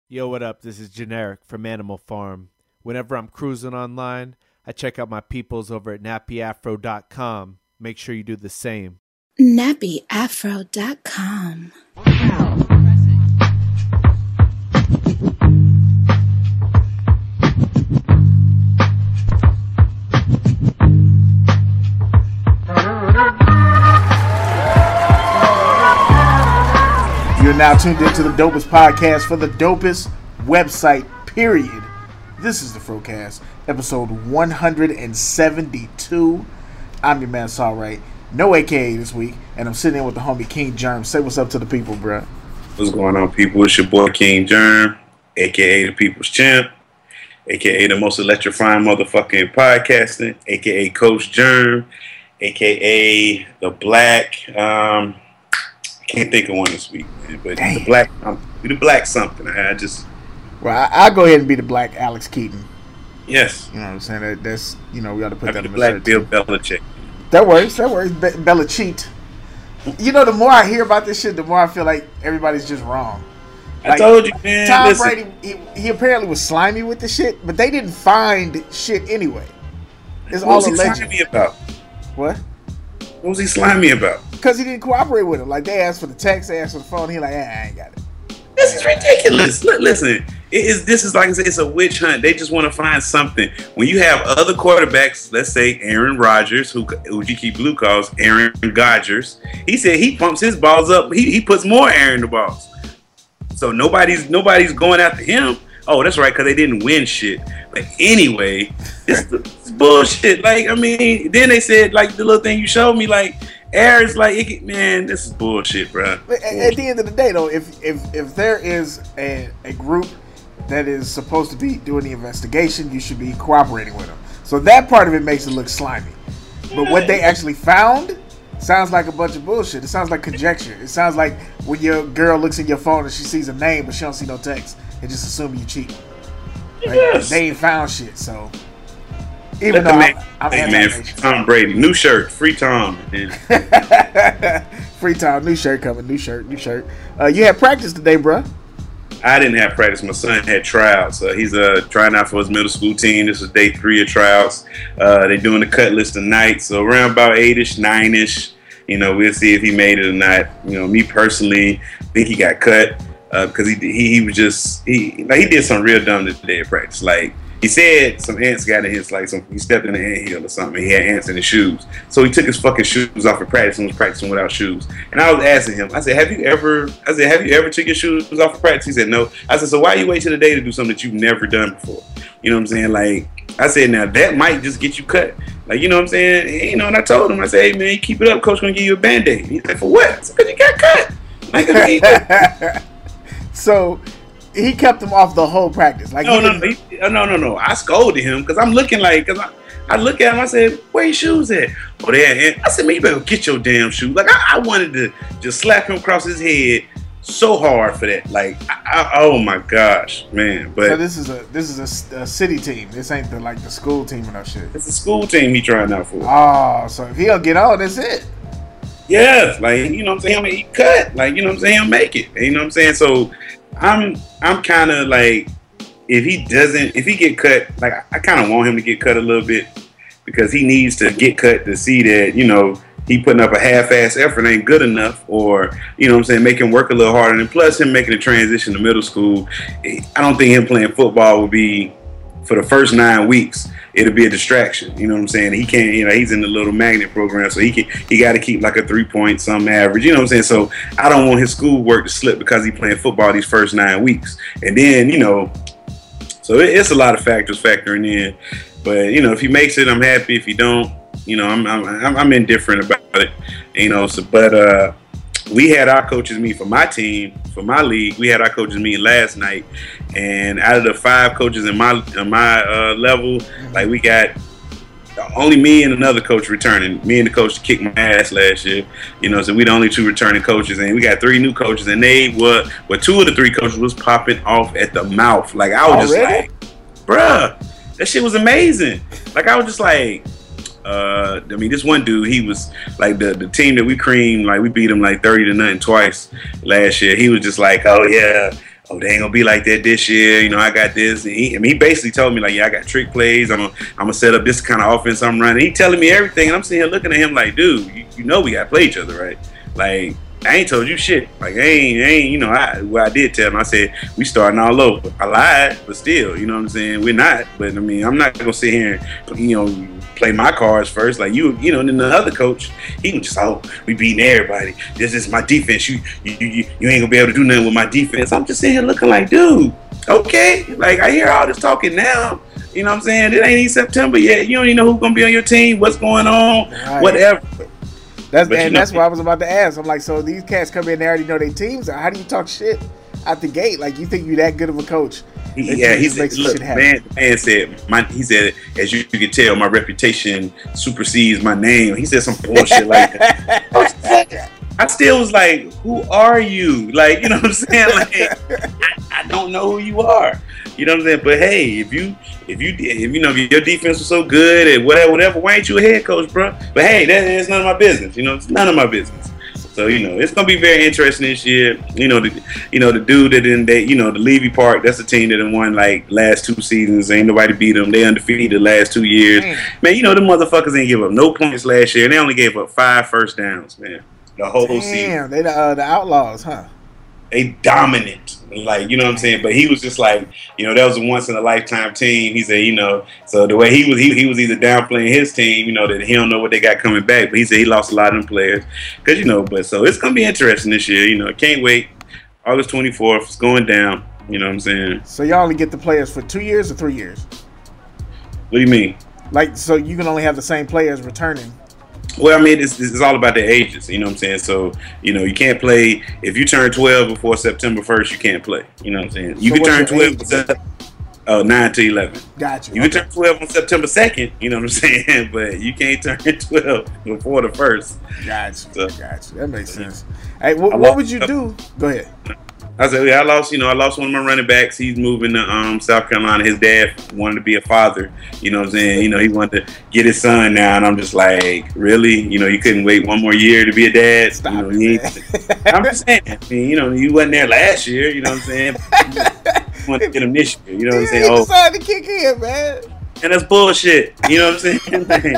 Yo, what up? This is Generic from Animal Farm. Whenever I'm cruising online, I check out my peoples over at nappyafro.com. Make sure you do the same. nappyafro.com. You're now tuned into the dopest podcast for the dopest website, period. This is the Frocast, episode 172. I'm your man, Sawright. No AKA this week, and I'm sitting in with the homie King Germ. Say what's up to the people, bruh. What's going on, people? It's your boy King Germ, aka the People's Champ, aka the most electrifying motherfucking podcasting, aka Coach Germ, aka the Black. Can't think of one this week, man, but Damn. the Black. The Black something. I'll go ahead and be the Black Alex Keaton. Yes. You know what I'm saying? That's we got to put that The in Black the Bill Belichick. That works. Bella cheat. You know, the more I hear about this shit, the more I feel like everybody's just wrong. I told you, man. Tom listen. Brady, he apparently was slimy with the shit, but they didn't find shit anyway. It's What all was he alleged. slimy about? What? What was he slimy about? Because he didn't cooperate with him. Like, they asked for the text, they asked for the phone. He like, I ain't got it. This is ridiculous. Listen, this is like I said, it's a witch hunt. They just want to find something. When you have other quarterbacks, let's say Aaron Rodgers, who GK Blue calls Aaron Godgers, he said he pumps his balls up. He puts more air in the balls. So nobody's going after him. Oh, that's right, because they didn't win shit. But anyway, it's bullshit. Like, I mean, then they said, like, the little thing you showed me, like, air is like, man, this is bullshit, bro. But at the end of the day, though, if there is a group that is supposed to be doing the investigation, you should be cooperating with them. So that part of it makes it look slimy. But what they actually found sounds like a bunch of bullshit. It sounds like conjecture. It sounds like when your girl looks at your phone and she sees a name but she don't see no text and just assume you cheat. Like, Yes. they ain't found shit, so Let even the though man, I'm hey, man, anti-nation. Tom Brady, new shirt, free Tom. Man. Free time, new shirt coming, new shirt. You had practice today, bruh. I didn't have practice. My son had trials. He's trying out for his middle school team. This is day 3 of trials. They're doing the cut list tonight, so around about 8-ish, 9-ish. We'll see if he made it or not. Me personally, think he got cut because he did something real dumb today at practice. Like, he said some ants got in his, like, he stepped in the anthill or something. He had ants in his shoes. So he took his fucking shoes off at practice and was practicing without shoes. And I was asking him, I said, have you ever took your shoes off of practice? He said, no. I said, so why you wait till the day to do something that you've never done before? You know what I'm saying? Like, I said, now that might just get you cut. Like, you know what I'm saying? And I told him, I said, hey, man, keep it up. Coach gonna give you a Band-Aid. He's like, for what? I said, because you got cut. Like, I mean, So he kept him off the whole practice. Like, No. I scolded him because I'm looking like, I look at him, I said, where your shoes at? Oh, there. And I said, man, you better get your damn shoes. Like, I wanted to just slap him across his head so hard for that. Like, oh my gosh, man. But so this is a city team. This ain't the school team or no shit. it's a school team he trying out for. Oh, so if he don't get on, that's it. Yeah, like, you know what I'm saying? He cut. Like, you know what I'm saying? He'll make it. You know what I'm saying? So I'm kind of like, if he get cut, like, I kind of want him to get cut a little bit because he needs to get cut to see that, he putting up a half-ass effort ain't good enough, or, you know what I'm saying, make him work a little harder. And plus him making the transition to middle school, I don't think him playing football would be, for the first 9 weeks, it'll be a distraction. You know what I'm saying? He can't, he's in the little magnet program, so he got to keep like a 3-point some average. You know what I'm saying? So I don't want his schoolwork to slip because he's playing football these first 9 weeks. And then, so it's a lot of factors factoring in. But, if he makes it, I'm happy. If he don't, I'm indifferent about it. But we had our coaches meet for my team, for my league. We had our coaches meet last night, and out of the 5 coaches in my level, like, we got only me and another coach returning. Me and the coach kicked my ass last year, so we the only 2 returning coaches, and we got 3 new coaches, and they were 2 of the 3 coaches was popping off at the mouth. Like, I was just like, bruh, that shit was amazing. Like, I was just like, this one dude, he was like the team that we creamed, like, we beat him like 30-0 twice last year. He was just like, oh yeah, oh, they ain't gonna be like that this year. You know, I got this. And he basically told me like, yeah, I got trick plays. I'm gonna set up this kind of offense I'm running. He telling me everything, and I'm sitting here looking at him like, dude, you know we gotta play each other, right? Like, I ain't told you shit. Like, I ain't, you know, I did tell him. I said, we starting all over. I lied, but still, you know what I'm saying? We're not. But, I mean, I'm not going to sit here and, you know, play my cards first. Like, you know, and then the other coach, he was just, oh, we beating everybody. This is my defense. You ain't going to be able to do nothing with my defense. I'm just sitting here looking like, dude, okay. Like, I hear all this talking now. You know what I'm saying? It ain't even September yet. You don't even know who's going to be on your team, what's going on, right. Whatever. That's what I was about to ask. I'm like, so these cats come in, they already know their teams. How do you talk shit out the gate? Like, you think you're that good of a coach? Yeah, he said, look, man said, he said, as you can tell, my reputation supersedes my name. He said some bullshit like that. I still was like, who are you? Like, you know what I'm saying? Like, I don't know who you are. You know what I'm saying? But hey, if you know if your defense was so good and whatever, why ain't you a head coach, bro? But hey, that's none of my business. You know, it's none of my business. So you know, it's gonna be very interesting this year. You know, the dude that the Levy Park, that's the team that won like last 2 seasons. Ain't nobody beat them. They undefeated the last 2 years. Man, you know the motherfuckers ain't give up no points last year, and they only gave up 5 first downs, man. The whole season. Damn, they the Outlaws, huh? They dominant, like, you know what I'm saying. But he was just like, you know, that was a once in a lifetime team. He said, you know, so the way he was either downplaying his team, you know, that he don't know what they got coming back. But he said he lost a lot of them players, because you know. But so it's gonna be interesting this year. You know, can't wait. August 24th, it's going down. You know what I'm saying. So y'all only get the players for 2 years or 3 years? What do you mean? Like, so you can only have the same players returning? Well, I mean, it's all about their ages, you know what I'm saying? So, you know, you can't play, if you turn 12 before September 1st, you can't play, you know what I'm saying? You can turn 12, 9 to 11. Gotcha. You can turn 12 on September 2nd, you know what I'm saying? But you can't turn 12 before the 1st. Gotcha. Gotcha. That makes sense. Hey, what would you do? Go ahead. I said, yeah, I lost one of my running backs. He's moving to South Carolina. His dad wanted to be a father. You know what I'm saying? You know, he wanted to get his son now. And I'm just like, really? You know, you couldn't wait 1 more year to be a dad? Stop I'm just saying. I mean, you know, you wasn't there last year. You know what I'm saying? You want to get him this year. You know what I'm saying? He decided to kick in, man. And that's bullshit. You know what I'm saying?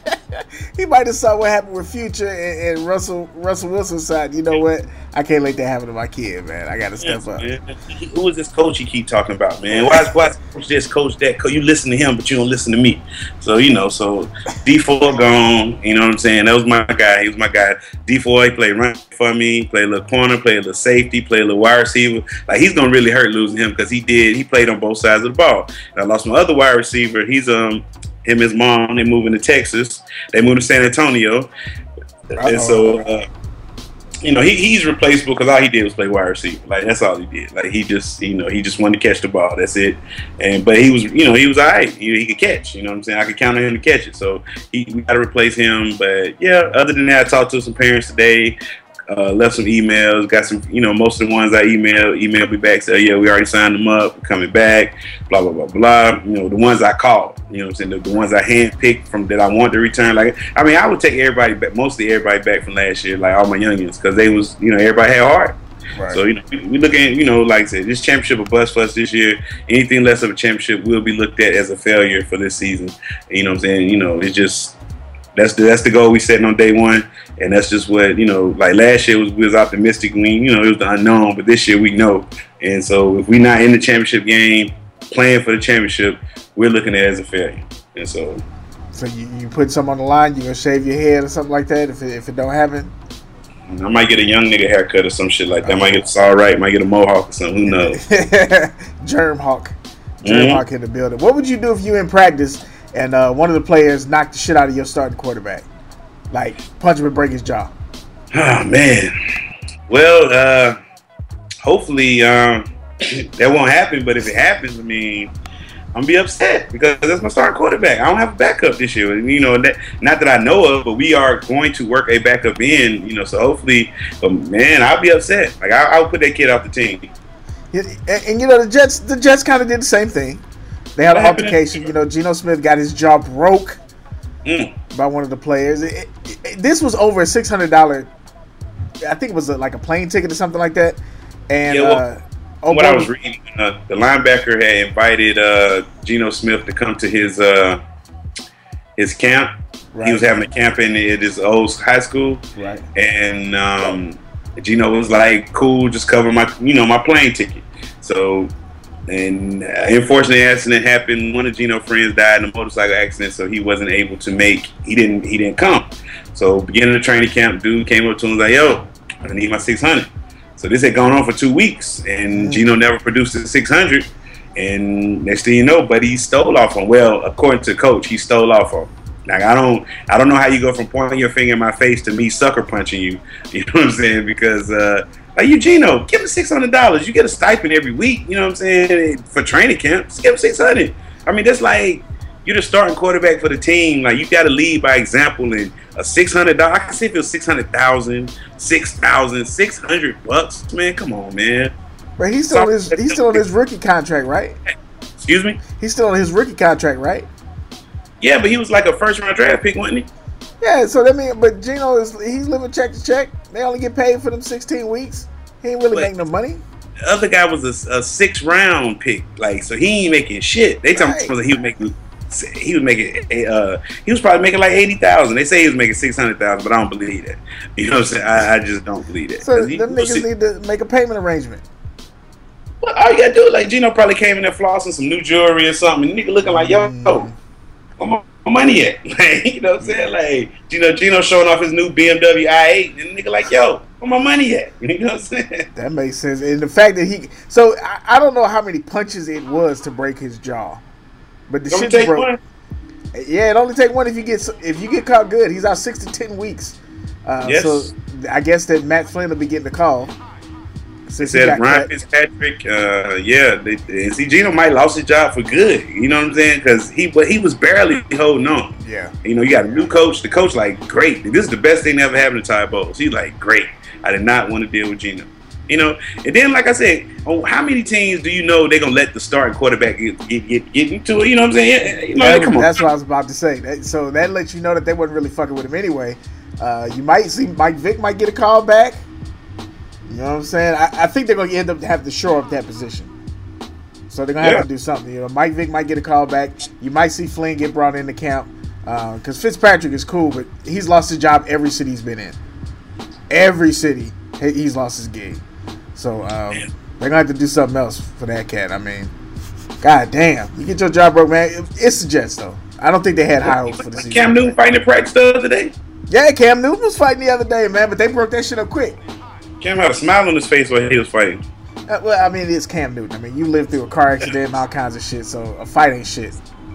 He might have saw what happened with Future and Russell Wilson's side. You know what? I can't let that happen to my kid, man. I got to step up. Man. Who is this coach you keep talking about, man? Why is coach this, coach that? You listen to him, but you don't listen to me. So, you know, D4 gone. You know what I'm saying? That was my guy. He was my guy. D4, he played run for me, played a little corner, played a little safety, played a little wide receiver. Like, he's going to really hurt losing him, because he played on both sides of the ball. And I lost my other wide receiver. He's him and his mom, they moving to Texas. They moved to San Antonio. And so, you know, he's replaceable, because all he did was play wide receiver. Like, that's all he did. Like, he just wanted to catch the ball. That's it. But he was all right. He could catch. You know what I'm saying? I could count on him to catch it. So we got to replace him. But yeah, other than that, I talked to some parents today. Left some emails, got some, you know, most of the ones I emailed me back, said, yeah, we already signed them up, we're coming back, blah, blah, blah, blah. You know, the ones I called, you know what I'm saying, the ones I handpicked from that I want to return. Like, I mean, I would take everybody back, mostly everybody back from last year, like all my youngins, because they was, you know, everybody had heart. Right. So, you know, we look at, you know, like I said, this championship a bust for us this year. Anything less of a championship will be looked at as a failure for this season. You know what I'm saying? You know, it's just, that's the goal we setting on day one. And that's just what, you know, like last year we was optimistic. You know, it was the unknown, but this year we know. And so if we're not in the championship game, playing for the championship, we're looking at it as a failure. And so you put something on the line, you gonna shave your head or something like that if it don't happen? I might get a young nigga haircut or some shit like that. I might get all right, might get a mohawk or something. Who knows? Germ Hawk in the building. What would you do if you in practice and one of the players knocked the shit out of your starting quarterback? Like, punch him and break his jaw. Oh, man. Well, hopefully that won't happen. But if it happens, I mean, I'm going to be upset, because that's my starting quarterback. I don't have a backup this year. You know, not that I know of, but we are going to work a backup in, you know, so hopefully, man, I'll be upset. Like, I'll put that kid off the team. And you know, the Jets kind of did the same thing. They had an altercation. You know, Geno Smith got his jaw broke by one of the players. This was over a $600. I think it was like a plane ticket or something like that. And Oh, what I was reading, the linebacker had invited Geno Smith to come to his camp. Right. He was having a camp at his old high school, right? And Geno was like, "Cool, just cover my plane ticket." So, and unfortunately, an accident happened. One of Geno's friends died in a motorcycle accident, so he wasn't able to make. He didn't come. So, beginning of training camp, dude came up to him and was like, "Yo, I need my 600." So this had gone on for 2 weeks, and Geno never produced the 600. And next thing you know, Buddy stole off on. Well, according to Coach, he stole off on. Like I don't know how you go from pointing your finger in my face to me sucker punching you. You know what I'm saying? Because like you, Geno, give him $600. You get a stipend every week. You know what I'm saying? For training camp, just give him $600. I mean, that's like you're the starting quarterback for the team. Like you got to lead by example. And a $600, I can see if it was $600,000, $6,000, $600. Man, come on, man. But he's still on his rookie contract, right? Excuse me? He's still on his rookie contract, right? Yeah, but he was like a first-round draft pick, wasn't he? Yeah, so that means, but Geno he's living check to check. They only get paid for them 16 weeks. He ain't really making no money. The other guy was a 6th-round pick, like so he ain't making shit. They told me he was probably making like 80,000. They say he was making 600,000, but I don't believe that. You know what I'm saying? I just don't believe that. So them niggas need to make a payment arrangement. Well, all you gotta do, like Geno probably came in there flossing some new jewelry or something. And nigga looking like, yo, where my money at? Like, you know what I'm saying? Like, Geno showing off his new BMW i8, and nigga like, yo, where my money at? You know what I'm saying? That makes sense. And the fact that so I don't know how many punches it was to break his jaw, but the shit broke. One? Yeah, it only take one if you get caught good. He's out 6 to 10 weeks. Yes. So I guess that Matt Flynn will be getting the call. They said Ryan Fitzpatrick, see Geno might lost his job for good. You know what I'm saying? Because he was barely holding on. Yeah. You know, you got a new coach. The coach like, great. This is the best thing that ever happened to Ty Bowles. He's like, great. I did not want to deal with Geno. You know, and then like I said, how many teams do you know they're gonna let the starting quarterback get into it? You know what I'm saying? You know, come on. That's what I was about to say. So that lets you know that they wasn't really fucking with him anyway. You might see Mike Vick might get a call back. You know what I'm saying? I think they're going to end up having to shore up that position. So they're going to have to do something. You know, Mike Vick might get a call back. You might see Flynn get brought into camp. Because Fitzpatrick is cool, but he's lost his job every city he's been in. Every city, he's lost his gig. So they're going to have to do something else for that cat. I mean, god damn. You get your job broke, man. It's the Jets, though. I don't think they had high hopes for the season. Cam Newton fighting in practice the other day? Yeah, Cam Newton was fighting the other day, man, but they broke that shit up quick. Cam had a smile on his face while he was fighting. Well, I mean, it's Cam Newton. I mean, you lived through a car accident and all kinds of shit, so a fight ain't shit.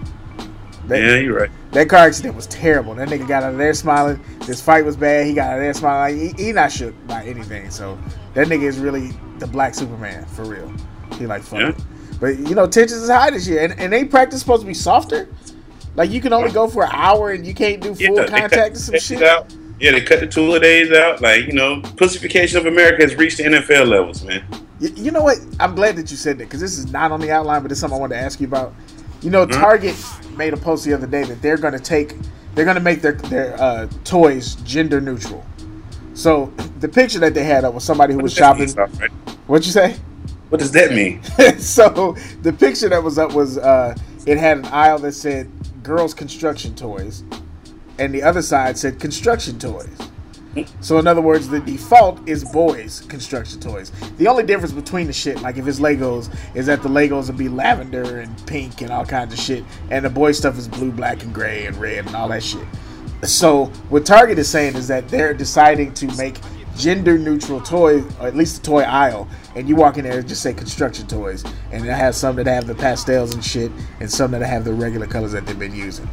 Yeah, you're right. That car accident was terrible. That nigga got out of there smiling. This fight was bad. He got out of there smiling. Like, he not shook by anything. So that nigga is really the black Superman, for real. He like fuck it. But, you know, tensions is high this year. And ain't practice supposed to be softer? Like, you can only go for an hour and you can't do full contact and some shit? Yeah, they cut the 2 days out. Like, you know, pussification of America has reached the NFL levels, man. You know what? I'm glad that you said that because this is not on the outline, but it's something I wanted to ask you about. You know, Target made a post the other day that they're going to make their toys gender neutral. So the picture that they had up was somebody who was shopping. Right? What'd you say? What does that mean? So the picture that was up was it had an aisle that said girls construction toys. And the other side said construction toys. So in other words, the default is boys construction toys. The only difference between the shit, like if it's Legos, is that the Legos will be lavender and pink and all kinds of shit, and the boy stuff is blue, black, and gray and red and all that shit. So what Target is saying is that they're deciding to make gender neutral toys, or at least the toy aisle, and you walk in there and just say construction toys, and it has some that have the pastels and shit, and some that have the regular colors that they've been using.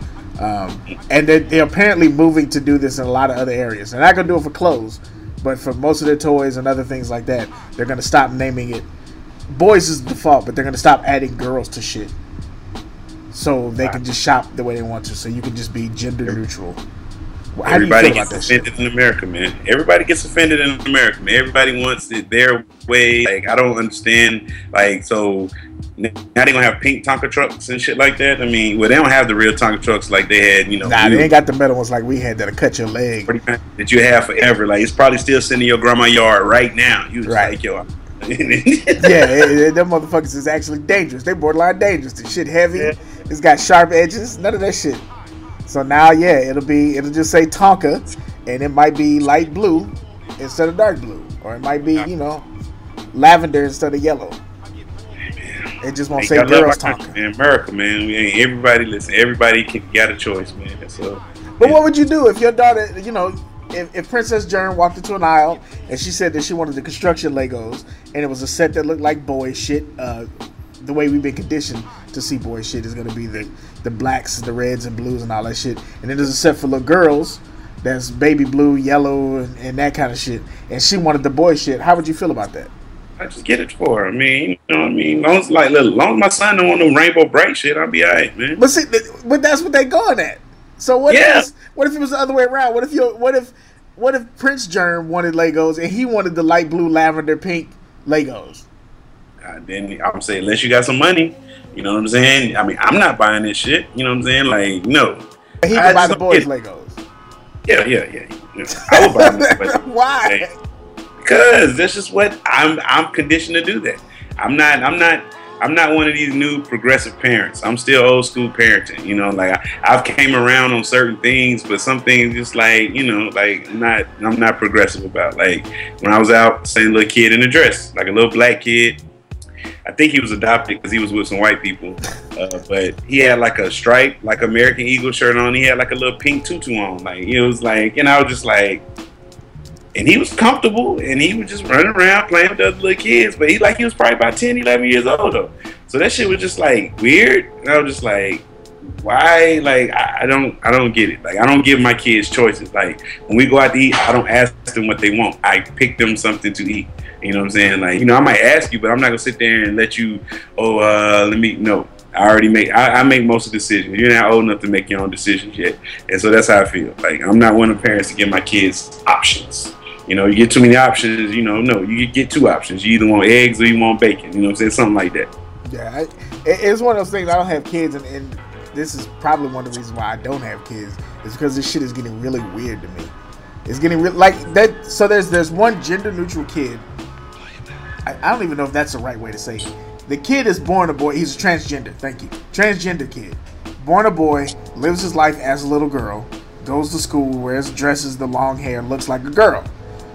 And they're apparently moving to do this in a lot of other areas. They're not going to do it for clothes, but for most of their toys and other things like that, they're going to stop naming it. Boys is the default, but they're going to stop adding girls to shit. So they can just shop the way they want to. So you can just be gender neutral. How Everybody do you feel gets offended in America, man. Everybody gets offended in America, man. Everybody wants it their way. Like, I don't understand. Like, so now they're going to have pink Tonka trucks and shit like that. I mean, well, they don't have the real Tonka trucks like they had, you know. Nah, they ain't got the metal ones like we had that'll cut your leg. That you have forever. Like, it's probably still sitting in your grandma's yard right now. You just like, yo, them motherfuckers is actually dangerous. They borderline dangerous. The shit heavy. Yeah. It's got sharp edges. None of that shit. So now, it'll just say Tonka, and it might be light blue instead of dark blue, or it might be lavender instead of yellow. It just won't say girls Tonka. In America, man, we ain't everybody got a choice, man. So, but what would you do if your daughter, if Princess Jern walked into an aisle and she said that she wanted the construction Legos, and it was a set that looked like boy shit, the way we've been conditioned to see boy shit is going to be the blacks, the reds and blues and all that shit, and then there's a set for little girls that's baby blue, yellow, and that kind of shit, and she wanted the boy shit. How would you feel about that? I just get it for her. I mean, you know what I mean? Long as my son don't want no rainbow bright shit, I'll be alright, man. But see, but that's what they going at. So what if it was the other way around? What if Prince Germ wanted Legos and he wanted the light blue, lavender, pink Legos? Then I'm saying, unless you got some money, you know what I'm saying? I mean, I'm not buying this shit. You know what I'm saying? Like, no. But he can buy the boys Legos. Yeah. I would buy them. Why? Because that's just what I'm conditioned to do. That I'm not one of these new progressive parents. I'm still old school parenting. You know, like I've came around on certain things, but some things just like, I'm not progressive about. Like when I was out, same little kid in a dress, like a little black kid. I think he was adopted because he was with some white people, but he had like a stripe, like American Eagle shirt on. He had like a little pink tutu on. Like it was like, I was just like. And he was comfortable, and he was just running around playing with the other little kids. But he was probably about 10, 11 years old, though. So that shit was just, like, weird. And I was just like, why? Like, I don't get it. Like, I don't give my kids choices. Like, when we go out to eat, I don't ask them what they want. I pick them something to eat. You know what I'm saying? Like, I might ask you, but I'm not going to sit there and let you, no. I make most of the decisions. You're not old enough to make your own decisions yet. And so that's how I feel. Like, I'm not one of the parents to give my kids options. You get too many options, no, you get two options. You either want eggs or you want bacon, you know what I'm saying? Something like that. Yeah, it's one of those things. I don't have kids, and this is probably one of the reasons why I don't have kids, is because this shit is getting really weird to me. It's getting like that. So there's one gender neutral kid. I don't even know if that's the right way to say it. The kid is born a boy. He's a transgender. Thank you. Transgender kid. Born a boy, lives his life as a little girl, goes to school, wears dresses, the long hair, looks like a girl.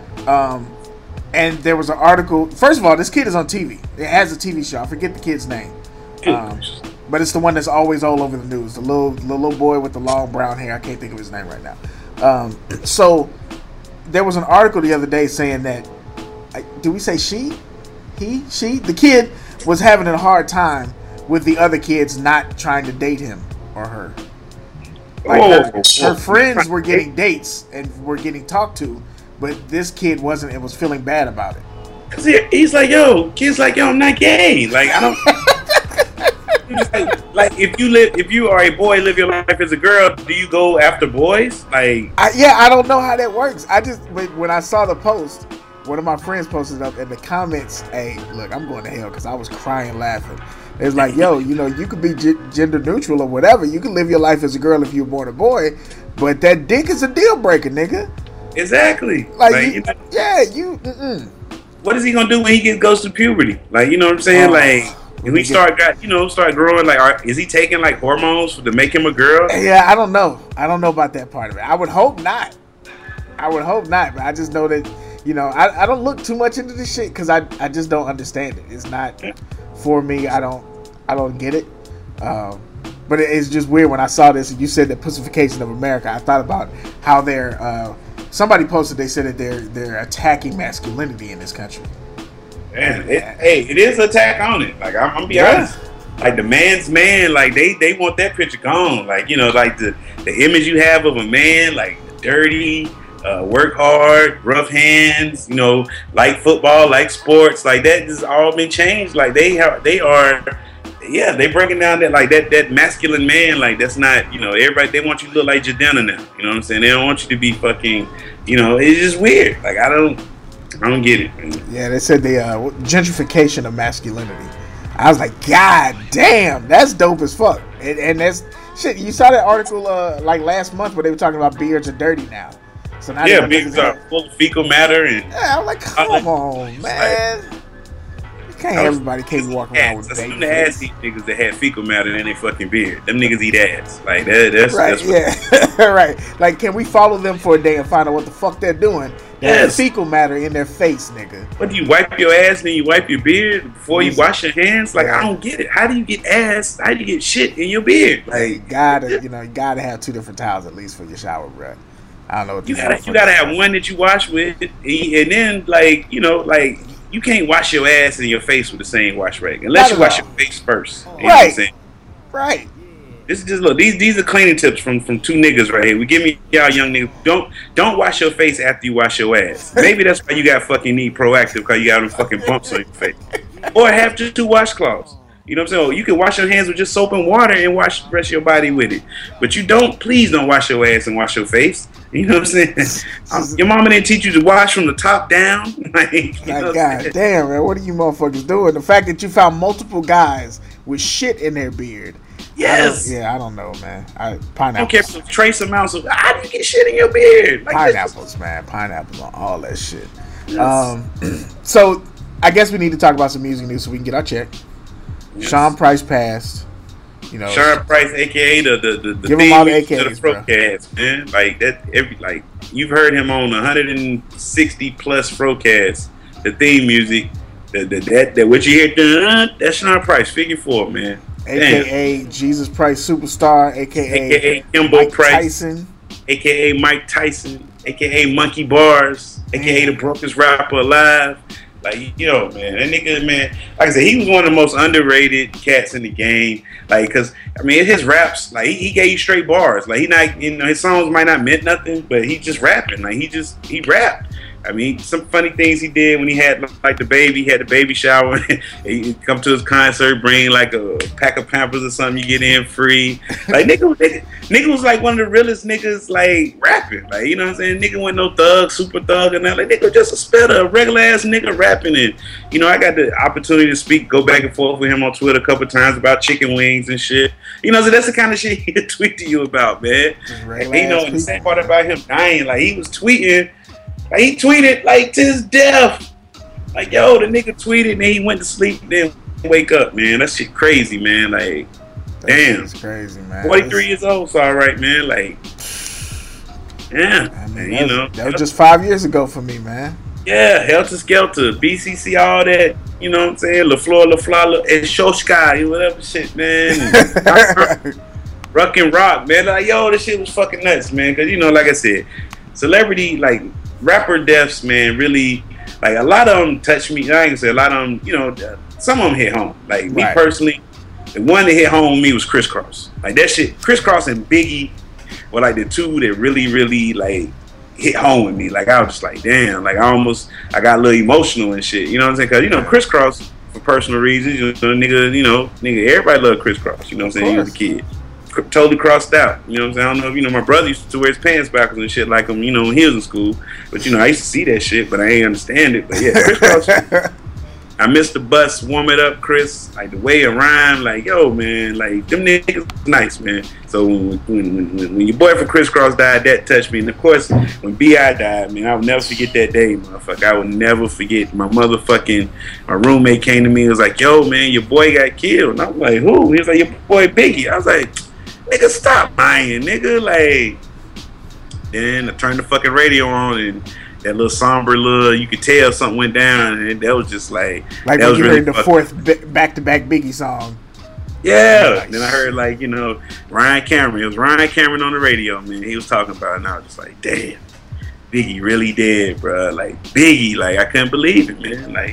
And there was an article. First of all, this kid is on TV. It has a TV show. I forget the kid's name, but it's the one that's always all over the news. The little boy with the long brown hair. I can't think of his name right now. So there was an article the other day saying that. Do we say she? He? She? The kid was having a hard time with the other kids not trying to date him or her. Like her friends were getting dates and were getting talked to. But this kid wasn't and was feeling bad about it. Cause he's like, kid's like, I'm not gay. Like I don't. like if you are a boy, live your life as a girl. Do you go after boys? Like I don't know how that works. When I saw the post, one of my friends posted up in the comments, "Hey, look, I'm going to hell," because I was crying laughing. It's like, you could be gender neutral or whatever. You can live your life as a girl if you were born a boy, but that dick is a deal breaker, nigga. What is he gonna do when he goes to puberty? Like, you know what I'm saying? If we start growing, is he taking like hormones to make him a girl? Yeah, I don't know. I don't know about that part of it. I would hope not. But I just know that I don't look too much into this shit because I just don't understand it. It's not for me. I don't get it. But it's just weird when I saw this and you said the pussification of America. I thought about how they're. Somebody posted. They said that they're attacking masculinity in this country. Man, it is an attack on it. Like I'm gonna be honest. Like the man's man. Like they want that picture gone. Like like the image you have of a man, like dirty, work hard, rough hands. Like football, like sports. Like that has all been changed. Like they are. Yeah, they breaking down that masculine man. Like that's not, everybody, they want you to look like Jadena now. You know what I'm saying? They don't want you to be fucking, it's just weird. Like I don't get it, man. Yeah, they said the gentrification of masculinity. I was like, God damn, that's dope as fuck. And that's shit. You saw that article like last month where they were talking about beards are dirty now. So now beards are full of fecal matter and I'm like, come on, man. Everybody can't be walking around with baby the ass eat niggas that had fecal matter in their fucking beard. Them niggas eat ass. Like that's right. That's right. Like, can we follow them for a day and find out what the fuck they're doing? They have fecal matter in their face, nigga. What do you wipe your ass and then you wipe your beard before you wash your hands? Like, I don't get it. How do you get ass? How do you get shit in your beard? Like, you gotta have 2 different towels at least for your shower, bro. I don't know what you gotta have one that you wash with, and then like you can't wash your ass and your face with the same wash rag unless you wash your face first. You know what I'm saying? Right. This is just look. These are cleaning tips from 2 niggas right here. We give me y'all young niggas. Don't wash your face after you wash your ass. Maybe that's why you got fucking need Proactive because you got them fucking bumps on your face. Or have just 2 washcloths. You know what I'm saying? You can wash your hands with just soap and water and wash the rest of your body with it. But please don't wash your ass and wash your face. You know what I'm saying? Your mama didn't teach you to wash from the top down. God damn, man. What are you motherfuckers doing? The fact that you found multiple guys with shit in their beard. Yes. I don't know, man. Pineapples. I don't care for trace amounts of. How do you get shit in your beard? Like pineapples, man. Pineapples on all that shit. Yes. So I guess we need to talk about some music news so we can get our check. Yes. Sean Price passed. Sean Price, aka the give him all the AKAs, to the Frocast, man. Like that. You've heard him on 160 plus Frocast. The theme music, that what you hear, that's Sean Price. Figure 4, man. AKA Jesus Price Superstar, AKA Kimbo Mike Price, Tyson, AKA Mike Tyson, AKA Monkey Bars, AKA the brokest rapper alive. Like, man, that nigga, man, like I said, he was one of the most underrated cats in the game. Like, cause his raps, like he gave straight bars. Like he not, his songs might not meant nothing, but he just rapping. Like he rapped. Some funny things he did when he had like the baby. He had the baby shower. He come to his concert, bring like a pack of Pampers or something. You get in free. Like nigga was like one of the realest niggas like rapping. Like, you know what I'm saying? Nigga wasn't no thug, super thug, and that. Like nigga just a spitter, a regular ass nigga rapping. And I got the opportunity to go back and forth with him on Twitter a couple of times about chicken wings and shit. So that's the kind of shit he'll tweet to you about, man. And, the sad part about him dying, like he was tweeting. Like, he tweeted like to his death. Like, yo, the nigga tweeted and then he went to sleep and then wake up, man. That shit crazy, man. Like, damn. It's crazy, man. 43 years old, so all right, man. Like, yeah. That was just 5 years ago for me, man. Yeah, Helter Skelter, BCC, all that. You know what I'm saying? LaFleur, and Shoshka, whatever shit, man. Ruck and Rock, man. Like, yo, this shit was fucking nuts, man. Because, like I said, celebrity, like, rapper deaths, man, really, like, a lot of them touch me. I ain't gonna say a lot of them, some of them hit home. Like, me personally, the one that hit home with me was Criss Cross. Like, that shit, Criss Cross and Biggie were, like, the 2 that really, really, like, hit home with me. Like, I was just like, damn. Like, I got a little emotional and shit. You know what I'm saying? Because, Criss Cross, for personal reasons, nigga, everybody loved Criss Cross. You know what I'm saying? He was a kid. Totally crossed out. You know what I'm saying? I don't know if my brother used to wear his pants backwards and shit like him, when he was in school. But I used to see that shit, but I ain't understand it. But yeah, Criss Cross. I missed the bus, warm it up, Chris. Like the way it rhymed, like, yo, man, like them niggas nice, man. So when your boy from Criss Cross died, that touched me. And of course, when B.I. died, man, I will never forget that day, motherfucker. I will never forget. My roommate came to me and was like, yo, man, your boy got killed. And I was like, who? He was like, your boy Biggie. I was like, nigga, stop lying, nigga. Like, then I turned the fucking radio on and that little somber you could tell something went down, and that was just like that when was you really heard the fourth back-to-back Biggie song. Yeah, nice. Then I heard Ryan Cameron. It was Ryan Cameron on the radio, man. He was talking about it, and I was just like, damn, Biggie really dead, bro. Like Biggie, like I couldn't believe it, man. Like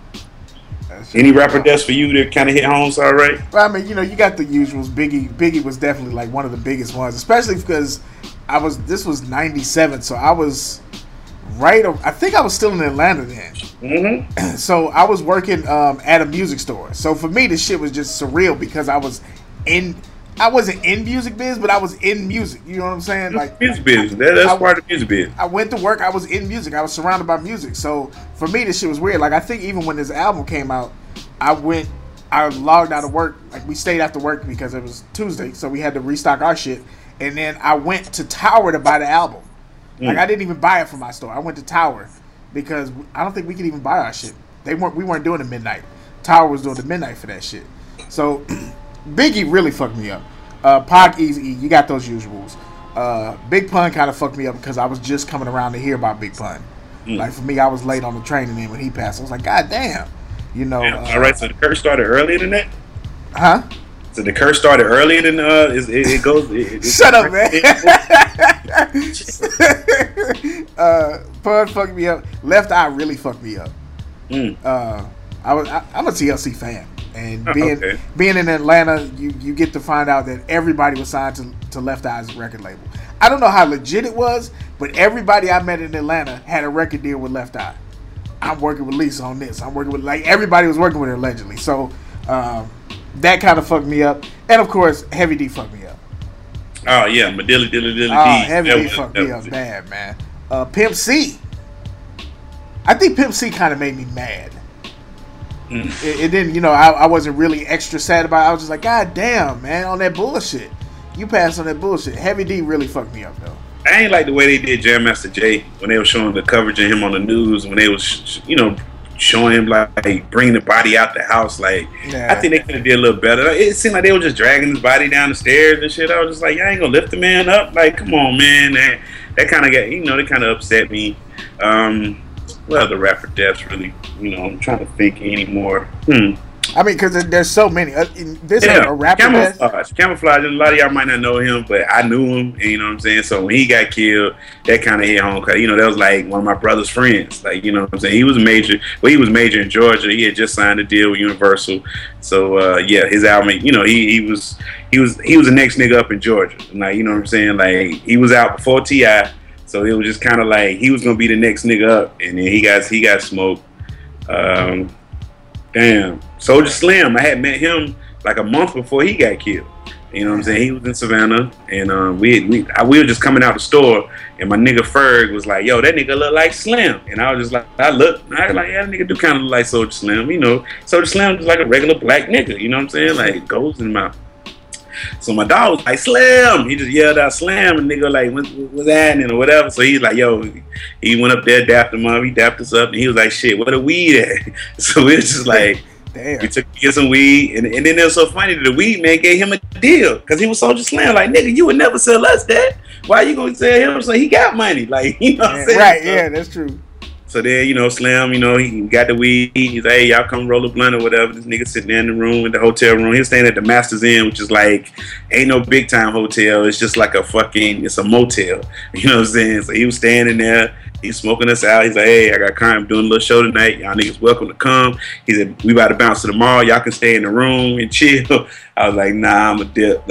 any rapper deaths for you that kind of hit home, all right? Well, I mean, you got the usuals. Biggie was definitely like one of the biggest ones, especially because this was 97, so I was I think I was still in Atlanta then. Mm-hmm. So I was working at a music store. So for me, this shit was just surreal because I wasn't in music biz, but I was in music. You know what I'm saying? Like music biz. That's part of music biz. I went to work. I was in music. I was surrounded by music. So for me, this shit was weird. Like I think even when this album came out, I logged out of work. Like we stayed after work because it was Tuesday, so we had to restock our shit. And then I went to Tower to buy the album. Like I didn't even buy it from my store. I went to Tower because I don't think we could even buy our shit. We weren't doing it midnight. Tower was doing the midnight for that shit. So Biggie really fucked me up. Pac, Easy, you got those usuals. Big Pun kind of fucked me up because I was just coming around to hear about Big Pun. Like for me, I was late on the train, and then when he passed, I was like, God damn, you know. All right, so the curse started earlier than that. Huh? So the curse started earlier than it goes. Shut up, man. Pun fucked me up. Left Eye really fucked me up. I'm a TLC fan, and being in Atlanta, you get to find out that everybody was signed to Left Eye's record label. I don't know how legit it was, but everybody I met in Atlanta had a record deal with Left Eye. I'm working with Lisa on this. I'm working with, like, everybody was working with her allegedly. So that kind of fucked me up, and of course, Heavy D fucked me up. Oh yeah, Dilly D. Heavy D fucked me up bad, man. Pimp C. I think Pimp C kind of made me mad. It didn't, you know, I wasn't really extra sad about it. I was just like, God damn, man, on that bullshit. You passed on that bullshit. Heavy D really fucked me up, though. I ain't like the way they did Jam Master Jay when they were showing the coverage of him on the news, when they was, you know, showing him like bringing the body out the house. Like, I think they could have did a little better. It seemed like they were just dragging his body down the stairs and shit. I was just like, y'all ain't gonna lift the man up. Like, come on, man. That kind of got, you know, that kind of upset me. What other rapper deaths really, you know, I'm trying to think anymore. I mean, because there's so many. This is a rapper Camouflage. Camouflage. A lot of y'all might not know him, but I knew him. And, you know what I'm saying? So when he got killed, that kind of hit home. Cause, you know, that was like one of my brother's friends. Like, you know what I'm saying? He was major. Well, he was major in Georgia. He had just signed a deal with Universal. So yeah, his album. You know, he was the next nigga up in Georgia. Like, you know what I'm saying? Like, he was out before T.I. So it was just kind of like he was gonna be the next nigga up, and then he got smoked. Damn, Soulja Slim. I had met him like a month before he got killed. You know what I'm saying? He was in Savannah, and we were just coming out the store, and my nigga Ferg was like, "Yo, that nigga look like Slim," and I was just like, I was like, yeah, that nigga do kind of look like Soulja Slim. You know, Soulja Slim is like a regular black nigga. You know what I'm saying? Like goes in the mouth. So my dog was like, Slim. He just yelled out Slim, and nigga like, what's happening or whatever. So he's like, yo, he went up there, dapped him up. He dapped us up, and he was like, shit, where the weed at? So it was just like, damn. We took to get some weed, and then it was so funny that the weed man gave him a deal because he was Soulja Slim. Like, nigga, you would never sell us that. Why you gonna sell him? So he got money. Like, you know what I'm saying? Right, yeah, that's true. So then, you know, Slim, you know, he got the weed. He's like, hey, y'all come roll a blunt or whatever. This nigga sitting there in the room, in the hotel room. He was staying at the Masters Inn, which is like, ain't no big time hotel. It's just like it's a motel. You know what I'm saying? So he was standing there. He's smoking us out. He's like, hey, I got time. I'm doing a little show tonight. Y'all niggas welcome to come. He said, we about to bounce to the mall. Y'all can stay in the room and chill. I was like, nah, I'm a dip.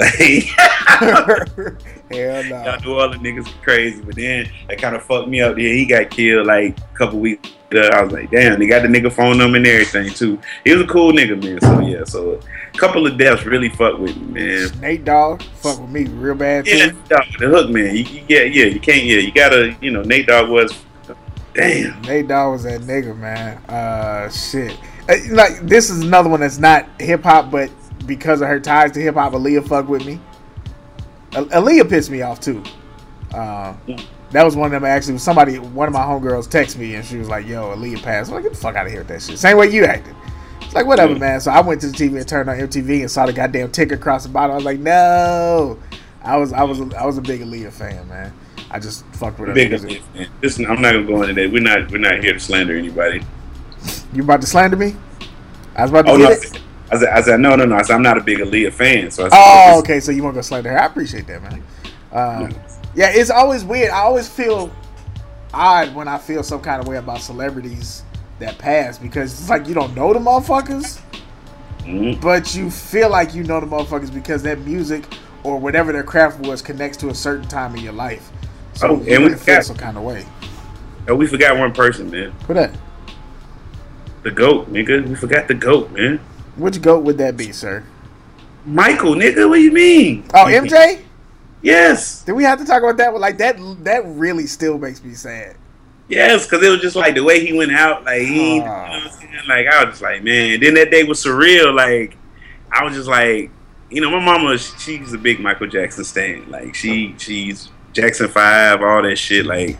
Hell no. Y'all New Orleans niggas crazy. But then that kind of fucked me up. Then he got killed like a couple weeks later. I was like, damn, they got the nigga phone number and everything too. He was a cool nigga, man. So yeah, so a couple of deaths really fucked with me, man. Nate Dogg fucked with me real bad too. Yeah, the hook, man. You can't, you gotta, you know, Nate Dogg was, damn. Nate Dogg was that nigga, man. Shit. Like, this is another one that's not hip hop, but because of her ties to hip hop, Aaliyah fucked with me. Aaliyah pissed me off too. That was one of them. Actually, one of my homegirls texted me and she was like, "Yo, Aaliyah passed." I'm like, "Get the fuck out of here with that shit." Same way you acted. It's like, whatever, man. So I went to the TV and turned on MTV and saw the goddamn ticker across the bottom. I was like, no. I was a big Aaliyah fan, man. I just fucked with her. Big Aaliyah fan. Listen, I'm not gonna go into that. We're not here to slander anybody. You about to slander me? I was about to get it. I said, no. I said, I'm not a big Aaliyah fan. So I said, okay. So you want to go slander her? I appreciate that, man. Yeah, it's always weird. I always feel odd when I feel some kind of way about celebrities that pass because it's like you don't know the motherfuckers, but you feel like you know the motherfuckers because that music or whatever their craft was connects to a certain time in your life. So and we feel some kind of way. Oh, we forgot one person, man. Who that? The GOAT, nigga. We forgot the GOAT, man. Which GOAT would that be, sir? Michael, nigga. What do you mean? Oh, MJ? Yes. Did we have to talk about that? Like that really still makes me sad. Yes, because it was just like the way he went out, like he, you know what I'm saying? Like I was just like, man. Then that day was surreal. Like I was just like, you know, my mama, she's a big Michael Jackson stan. Like she's Jackson 5, all that shit. Like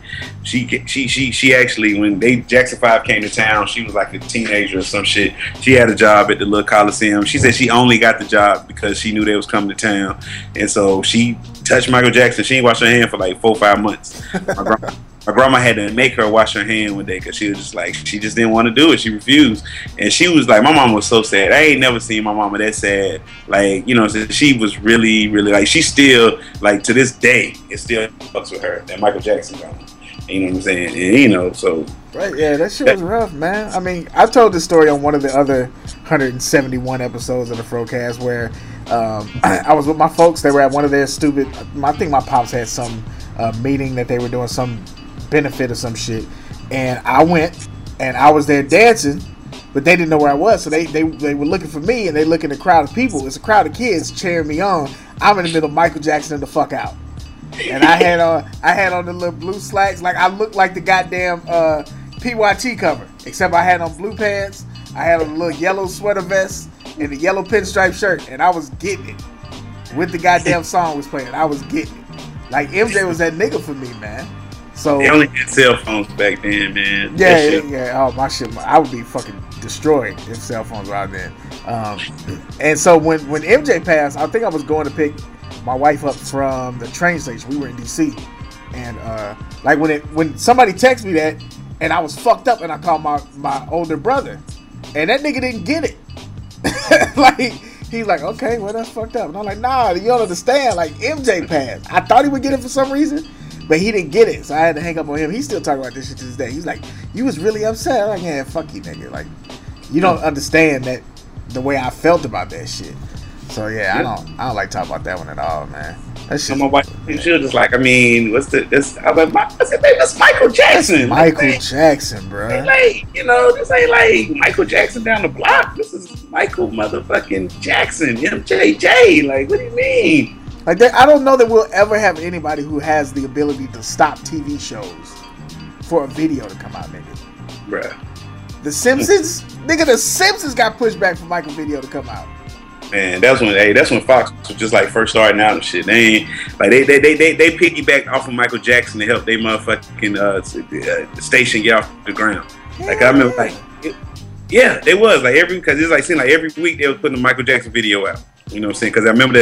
she actually, when Jackson 5 came to town, she was like a teenager or some shit. She had a job at the little Coliseum. She said she only got the job because she knew they was coming to town, and so she touched Michael Jackson. She ain't washed her hand for like 4 or 5 months. My grandma had to make her wash her hand one day because she was just like, she just didn't want to do it. She refused. And she was like, my mom was so sad. I ain't never seen my mama that sad. Like, you know, she was really, really, like, she still, like, to this day, it still fucks with her, that Michael Jackson grandma. You know what I'm saying? And, you know, so. Right, yeah, that shit was rough, man. I mean, I've told this story on one of the other 171 episodes of the Frocast where I was with my folks. They were at one of their stupid, I think my pops had some meeting that they were doing, some benefit or some shit, and I went and I was there dancing, but they didn't know where I was, so they were looking for me, and they look in the crowd of people. It's a crowd of kids cheering me on. I'm in the middle of Michael Jackson the fuck out, and I had on the little blue slacks, like I looked like the goddamn PYT cover, except I had on blue pants, I had on a little yellow sweater vest and a yellow pinstripe shirt, and I was getting it with the goddamn song was playing. I was getting it. Like MJ was that nigga for me, man. So they only had cell phones back then, man. Yeah. Oh, my shit. I would be fucking destroyed if cell phones were out then. And so when MJ passed, I think I was going to pick my wife up from the train station. We were in DC, and like when somebody texted me that, and I was fucked up, and I called my older brother, and that nigga didn't get it. Like he's like, okay, well that's fucked up, and I'm like, nah, you don't understand. Like MJ passed. I thought he would get it for some reason. But he didn't get it, so I had to hang up on him. He's still talking about this shit to this day. He's like, you was really upset. I'm like, yeah, fuck you, nigga. Like, you don't understand that the way I felt about that shit. So yeah, I don't like talking about that one at all, man. That shit. My wife, she was just like, I mean, what's this? I was like, that's Michael Jackson. Michael Jackson, bro. Like, you know, this ain't like Michael Jackson down the block. This is Michael motherfucking Jackson, MJJ. Like, what do you mean? Like I don't know that we'll ever have anybody who has the ability to stop TV shows for a video to come out, nigga. Bruh. The Simpsons? Nigga, The Simpsons got pushed back for Michael video to come out. Man, that's when Fox was just like first starting out and shit. They ain't like they piggybacked off of Michael Jackson to help they motherfucking station get off the ground. Like I remember, like they was like because it's like seemed like every week they was putting a Michael Jackson video out. You know what I'm saying? Because I remember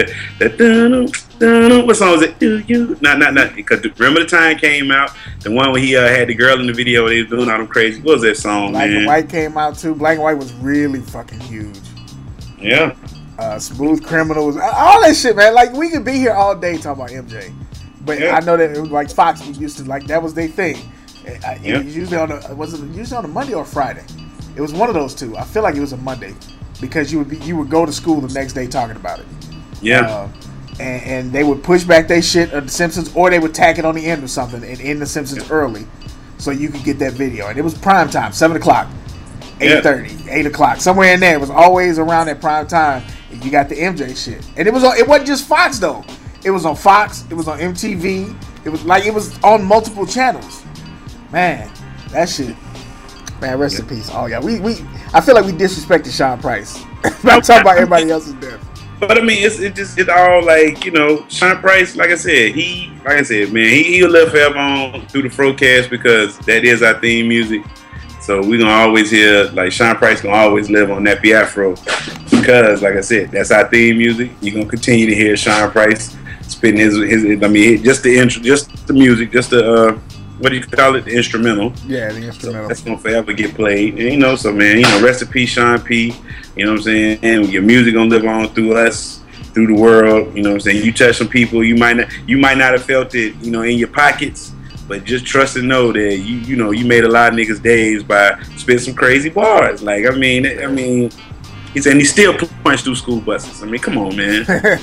that what song was it? Do you? Not. Because remember the time came out, the one where he had the girl in the video, they was doing all them crazy. What was that song, Black man? and White came out too. Black and White was really fucking huge. Yeah. Smooth Criminal was all that shit, man. Like we could be here all day talking about MJ, but I know that it was like Fox used to like that was their thing. It was usually on a Monday or Friday. It was one of those two. I feel like it was a Monday. Because you would go to school the next day talking about it. Yeah. And they would push back their shit of The Simpsons, or they would tack it on the end or something and end The Simpsons early so you could get that video. And it was prime time, 7 o'clock, 8:30, 8 o'clock, somewhere in there. It was always around that prime time. And you got the MJ shit. And it wasn't just Fox though. It was on Fox, it was on MTV, it was on multiple channels. Man, that shit. Man, rest in peace. Oh yeah, I feel like we disrespected Sean Price. I'm talking about everybody else's death. But I mean, it's all like, you know, Sean Price. Like I said, man, he'll live forever on through the Frocast because that is our theme music. So we're gonna always hear like Sean Price gonna always live on Nappy Afro because, like I said, that's our theme music. You're gonna continue to hear Sean Price spitting his. I mean, just the intro, just the music, just the what do you call it? The instrumental. Yeah, the instrumental. So that's gonna forever get played. And, you know, so man, you know, rest in peace, Sean P. You know what I'm saying? And your music gonna live on through us, through the world. You know what I'm saying? You touch some people, you might not have felt it, you know, in your pockets, but just trust and know that you know you made a lot of niggas' days by spitting some crazy bars. Like I mean, he said he still punched through school buses. I mean, come on, man.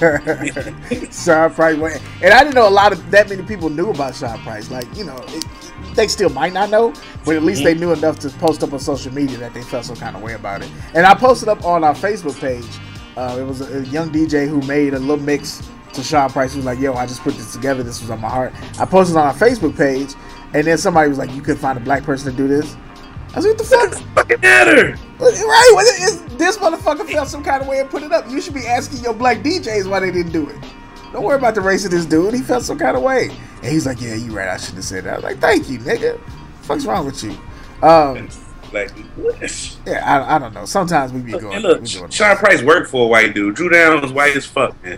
Sean Price, and I didn't know that many people knew about Sean Price. Like, you know, they still might not know, but at least they knew enough to post up on social media that they felt some kind of way about it. And I posted up on our Facebook page. It was a young DJ who made a little mix to Sean Price. He was like, "Yo, I just put this together. This was on my heart." I posted on our Facebook page, and then somebody was like, "You could find a black person to do this." I was like, "What the fuck? Doesn't fucking matter." Right? This motherfucker felt some kind of way and put it up. You should be asking your black DJs why they didn't do it. Don't worry about the race of this dude. He felt some kind of way. And he's like, yeah, you right. I shouldn't have said that. I was like, thank you, nigga. What the fuck's wrong with you? Like, yeah, I don't know. Sometimes we be going. And look, Sean Price worked for a white dude. Drew Down was white as fuck, man.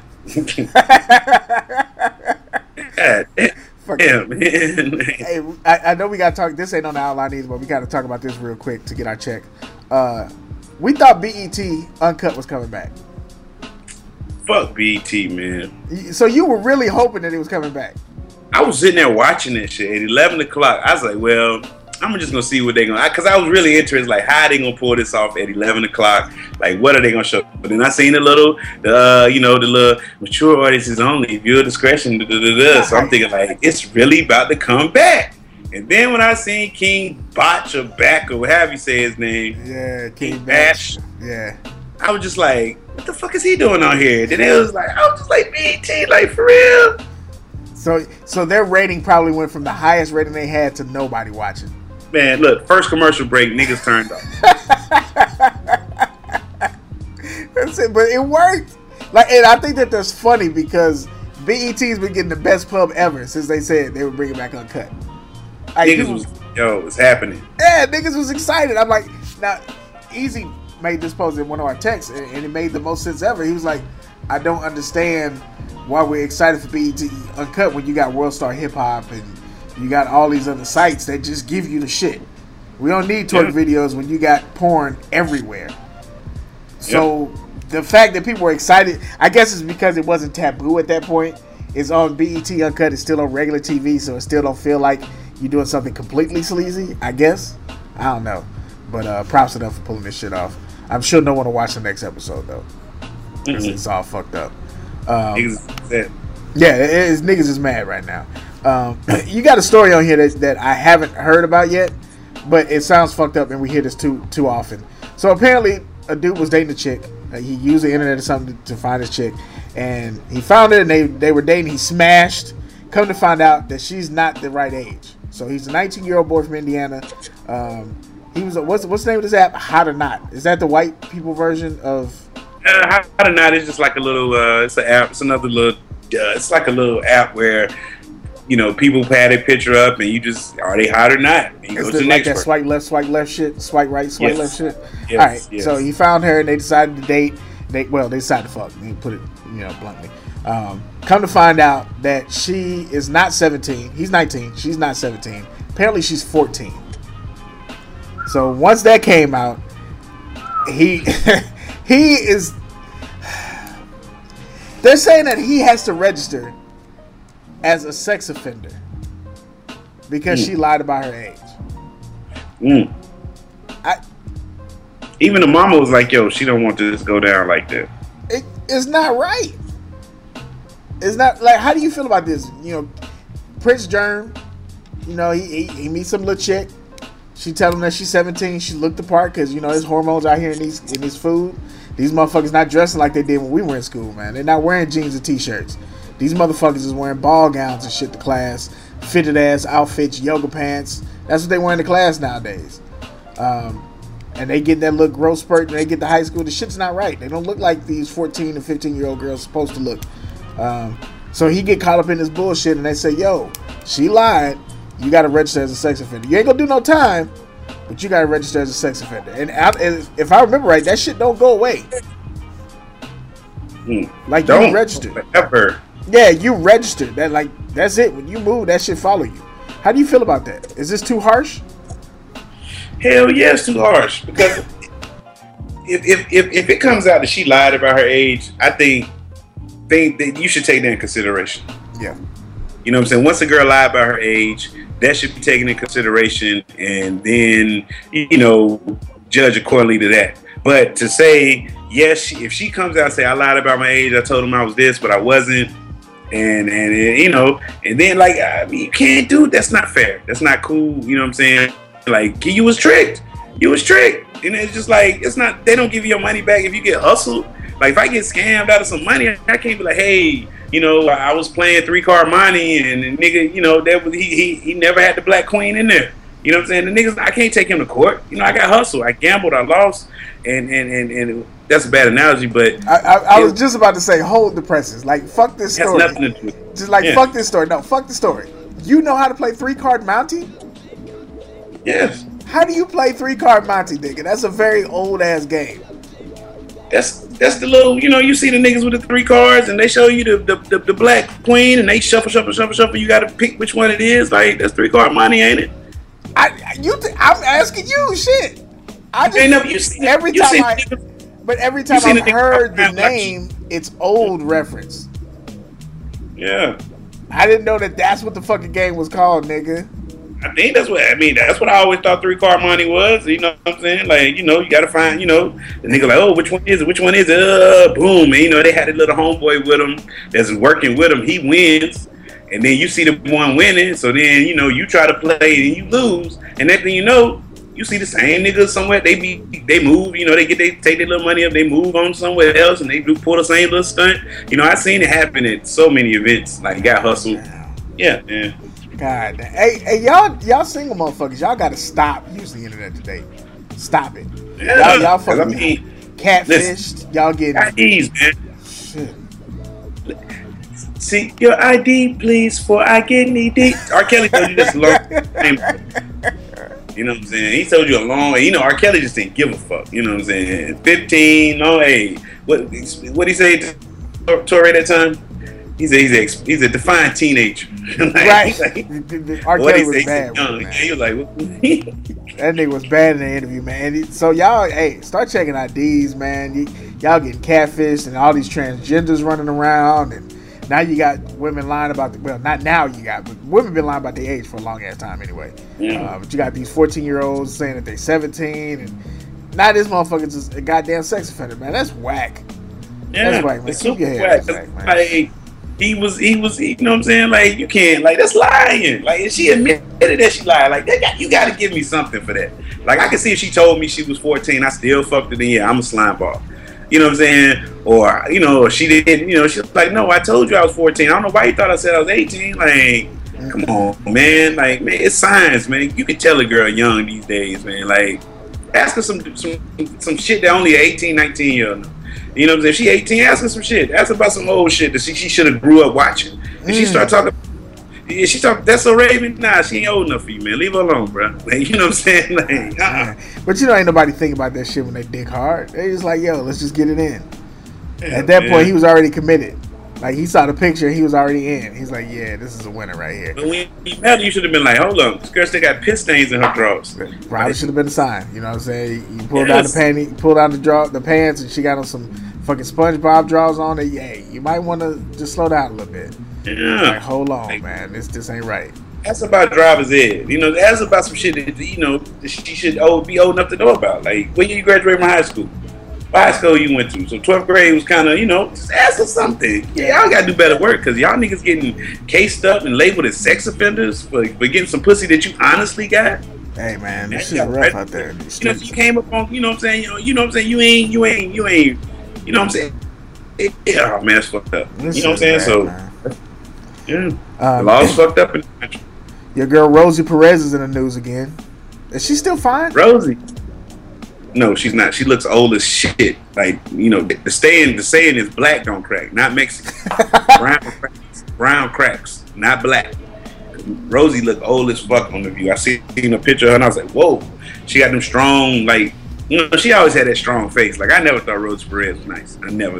God damn, man. Hey, I know we got to talk. This ain't on the outline either, but we got to talk about this real quick to get our check. We thought BET Uncut was coming back. Fuck BET, man. So you were really hoping that it was coming back? I was sitting there watching that shit at 11 o'clock. I was like, well, I'm just gonna see what they're gonna, because I was really interested, like, how are they gonna pull this off at 11 o'clock? Like, what are they gonna show? But then I seen the little mature audiences only, viewer discretion, So I'm thinking, like, it's really about to come back. And then when I seen King Botch or Back or however you say his name, yeah, King Bash, yeah, I was just like, what the fuck is he doing on here? Then it was like, I was just like, BET, like, for real. So their rating probably went from the highest rating they had to nobody watching. Man, look, first commercial break, niggas turned off. That's it, but it worked. Like, and I think that that's funny because BET's been getting the best pub ever since they said they would bring it back Uncut. Like, niggas was, it's happening. Yeah, niggas was excited. I'm like, now, Easy made this post in one of our texts, and it made the most sense ever. He was like, I don't understand why we're excited for BET Uncut when you got World Star Hip Hop and you got all these other sites that just give you the shit. We don't need twerk videos when you got porn everywhere. So the fact that people were excited, I guess it's because it wasn't taboo at that point. It's on BET Uncut. It's still on regular TV, so it still don't feel like you're doing something completely sleazy, I guess. I don't know. But props enough for pulling this shit off. I'm sure no one will watch the next episode, though. Because it's all fucked up. Yeah, niggas is mad right now. You got a story on here that I haven't heard about yet, but it sounds fucked up and we hear this too often. So apparently a dude was dating a chick. He used the internet or something to find his chick, and he found her and they were dating. He smashed. Come to find out that she's not the right age. So he's a 19-year-old boy from Indiana. He was what's the name of this app? Hot or Not. Is that the white people version of? Hot or Not is just like a little. It's an app. It's another little. It's like a little app where, you know, people pad their picture up and you just, are they hot or not? And you go to the next that swipe left shit, swipe right, swipe left shit. Yes, all right, yes. So he found her and they decided to date. They decided to fuck. He put it, bluntly. Come to find out that she is not 17. He's 19. She's not 17. Apparently she's 14. So once that came out, he is. They're saying that he has to register as a sex offender because she lied about her age. Even the mama was like, yo, she don't want this to go down like that. It's not right. It's not, like, how do you feel about this? Prince Germ, he meets some little chick. She tell him that she's 17. She looked the part because, his hormones out here in his food. These motherfuckers not dressing like they did when we were in school, man. They're not wearing jeans and t-shirts. These motherfuckers is wearing ball gowns and shit to class, fitted ass outfits, yoga pants. That's what they wear in the class nowadays. And they get that little growth spurt when they get to high school. The shit's not right. They don't look like these 14 and 15-year-old girls supposed to look. So he get caught up in this bullshit and they say, yo, she lied. You got to register as a sex offender. You ain't going to do no time, but you got to register as a sex offender. And if I remember right, that shit don't go away. Like, you registered. Ever. Yeah, you registered. That's it. When you move, that shit follow you. How do you feel about that? Is this too harsh? Hell yeah, it's too harsh. Because if it comes out that she lied about her age, I think that you should take that in consideration. Yeah. You know what I'm saying? Once a girl lied about her age, that should be taken in consideration and then, judge accordingly to that. But to say, yes, if she comes out and say, I lied about my age, I told him I was this, but I wasn't, and then, you can't do, that's not fair. That's not cool, you know what I'm saying? Like, you was tricked. You was tricked. And it's just like, it's not, they don't give you your money back if you get hustled. Like, if I get scammed out of some money, I can't be like, hey, I was playing 3-card money and the nigga, that was he never had the black queen in there. You know what I'm saying? The niggas, I can't take him to court. You know, I got hustled. I gambled. I lost. And that's a bad analogy, but I was just about to say, hold the presses. Like, fuck this story. Has nothing to do with it. Just like, fuck this story. No, fuck the story. You know how to play 3-card Monty? Yes. How do you play 3-card Monty, nigga? That's a very old ass game. That's the little, you know, you see the niggas with the 3 cards and they show you the black queen and they shuffle. You got to pick which one it is. Like, that's 3-card money, ain't it? I'm asking you, shit. Every time I've heard the name, it's old reference. Yeah. I didn't know that's what the fucking game was called, nigga. I think that's what I always thought 3-card money was. You know what I'm saying? Like, you know, you got to find, you know, the nigga like, oh, which one is it? Boom. And, you know, they had a little homeboy with him that's working with him. He wins. And then you see the one winning. So then, you know, you try to play and you lose. And next thing you know, you see the same niggas somewhere. They move, you know, they take their little money up, they move on somewhere else, and they pull the same little stunt. You know, I seen it happen at so many events. Like, got hustled. Yeah, man. God, hey, y'all single motherfuckers, y'all gotta stop using the internet today. Stop it. Yeah, y'all fucking catfished. Y'all getting IDs, man. Shit. See your ID, please, for I get needy. R. Kelly told you this a long time. You know what I'm saying? He told you a long way. You know, R. Kelly just didn't give a fuck. You know what I'm saying? 15, no, hey. What he say to Torre that time? He's a defined teenager. Like, right. R. Kelly was bad. Yeah, he was like, what? That nigga was bad in the interview, man. So y'all, start checking IDs, man. Y'all getting catfished and all these transgenders running around, and now you got women lying about not now but women been lying about their age for a long ass time anyway. Yeah. But you got these 14-year-olds saying that they're 17, and now this motherfucker's just a goddamn sex offender, man. That's whack. Yeah, that's whack, man. It's Keep your super head whack. back, man. Like, he was, you know what I'm saying? Like, you can't, like, that's lying. Like, if she admitted that she lied, like, you got to give me something for that. Like, I can see if she told me she was 14, I still fucked her, then yeah, I'm a slime ball. You know what I'm saying? Or, you know, she didn't, you know, she was like, no, I told you I was 14. I don't know why you thought I said I was 18. Like, come on, man. Like, man, it's science, man. You can tell a girl young these days, man. Like, ask her some shit that only an 18, 19-year-old know. You know what I'm saying? If she 18, ask her some shit. Ask her about some old shit that she should have grew up watching. If she start talking, that's so Raven. Nah, she ain't old enough for you, man. Leave her alone, bro. Like, you know what I'm saying? Like, But you know, ain't nobody think about that shit when they dig hard. They just like, yo, let's just get it in. yeah, At that man. point, he was already committed. Like, he saw the picture, he was already in. He's like, yeah, this is a winner right here. But when you met her, you should have been like, hold on, this girl still got piss stains in her drawers. Probably should have been a sign. You know what I'm saying? You pull down the panty, pull down the pants, and she got on some fucking SpongeBob drawers on it. Yeah, you might want to just slow down a little bit. Yeah. Like, hold on, man. This ain't right. That's about driver's ed. You know, that's about some shit that, you know, that she should be old enough to know about. Like, when you graduated from high school? What high school you went to? So 12th grade was kind of, you know, just ask her something. Yeah, y'all got to do better work because y'all niggas getting cased up and labeled as sex offenders for getting some pussy that you honestly got. Hey, man, this shit's rough out there. You know, you came up on, you know what I'm saying? You know what I'm saying? You ain't, you know what I'm saying? Oh, man, it's fucked up. This You know what I'm saying? shit's So, bad, yeah. The law's fucked up in the country. your girl Rosie Perez is in the news again. Is she still fine? Rosie. No, she's not. She looks old as shit. Like, you know, the saying is black don't crack, not Mexican. brown cracks, not black. Rosie looked old as fuck on the view. I seen a picture of her and I was like, whoa. She got them strong, like, you know, she always had that strong face. Like, I never thought Rosie Perez was nice. I never.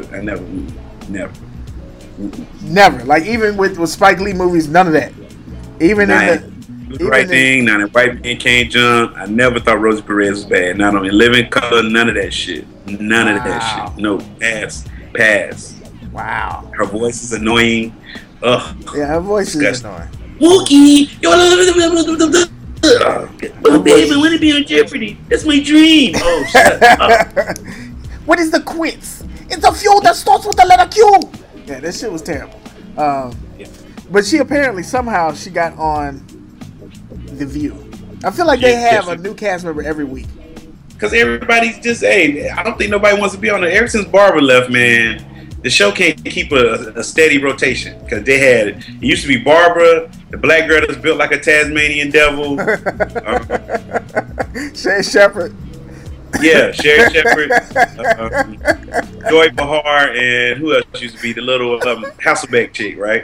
Never. Like, even with Spike Lee movies, none of that. Even Do the right thing. Now that white man can't jump. I never thought Rosie Perez was bad. Not on Living Color, none of that shit. None of that shit. No, pass. Wow. Her voice is annoying. Ugh. Yeah, her voice is Disgusting. annoying. Wookie, oh, baby, I want to be on Jeopardy. That's my dream. Oh, shut up. What is the quiz? It's a fuel that starts with the letter Q. Yeah, that shit was terrible. But she apparently somehow she got on The View. I feel like they have a new cast member every week. Because everybody's just, hey, I don't think nobody wants to be on it. Ever since Barbara left, man, the show can't keep a steady rotation because they had it used to be Barbara, the black girl that's built like a Tasmanian devil, Shay Shepherd. Yeah, Sherry Shepherd, Joy Behar, and who else used to be the little Hasselbeck chick, right?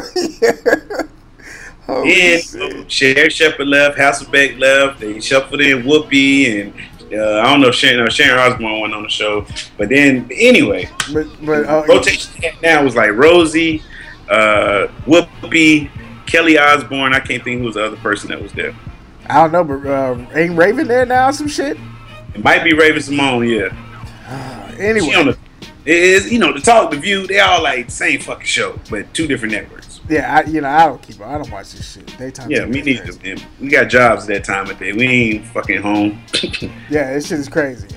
And Sherry Shepherd left, Hasselbeck left. They shuffled in Whoopi, and I don't know if Sharon Osbourne went on the show. But then, anyway, rotation now was like Rosie, Whoopi, Kelly Osbourne. I can't think who was the other person that was there. I don't know, but ain't Raven there now? Some shit. It might be Raven Simone, yeah. Anyway, it is the Talk, the View. They all like the same fucking show, but two different networks. Yeah, I don't watch this shit. Daytime. Yeah, me neither. Man. We got jobs at that time of day. We ain't fucking home. Yeah, this shit is crazy.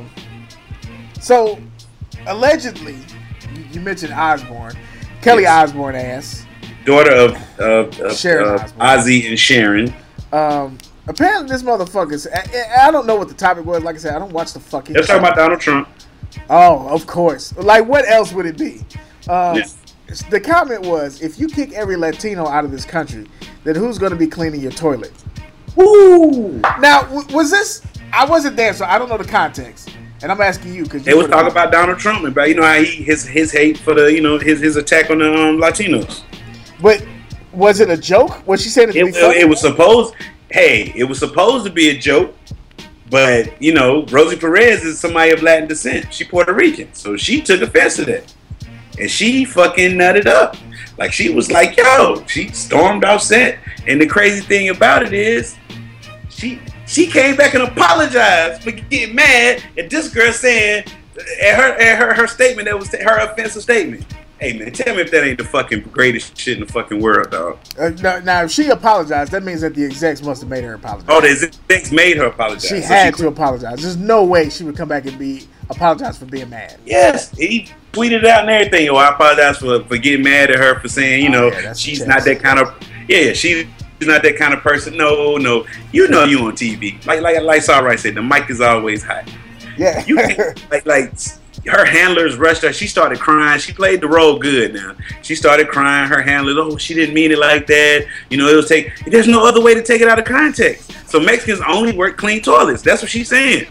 So allegedly, you mentioned Osbourne, Kelly Osbourne ass, daughter of Ozzy and Sharon. Apparently, this motherfucker's. I don't know what the topic was. Like I said, I don't watch the fucking. Let's talk about Donald Trump. Oh, of course. Like, what else would it be? The comment was, if you kick every Latino out of this country, then who's going to be cleaning your toilet? Woo! Now, was this? I wasn't there, so I don't know the context. And I'm asking you because they was talking about Donald Trump and about how his hate for the his attack on the Latinos. But was it a joke? Was she saying it was supposed? Hey, it was supposed to be a joke, but Rosie Perez is somebody of Latin descent. She Puerto Rican, so she took offense to that, and she fucking nutted up. Like she was like, "Yo," she stormed off set. And the crazy thing about it is, she came back and apologized for getting mad at this girl saying at her statement that was her offensive statement. Hey man, tell me if that ain't the fucking greatest shit in the fucking world, dog. Now, if she apologized, that means that the execs must have made her apologize. Oh, the execs made her apologize. She had to apologize. There's no way she would come back and apologize for being mad. Yes, he tweeted out and everything. Oh, I apologize for getting mad at her for saying, she's not that kind of. Yeah, she's not that kind of person. No, you on TV. Like Sarai said, the mic is always hot. Yeah, you can't, like. Her handlers rushed her. She started crying. She played the role good now. She started crying. Her handlers, she didn't mean it like that. There's no other way to take it out of context. So Mexicans only work clean toilets. That's what she's saying.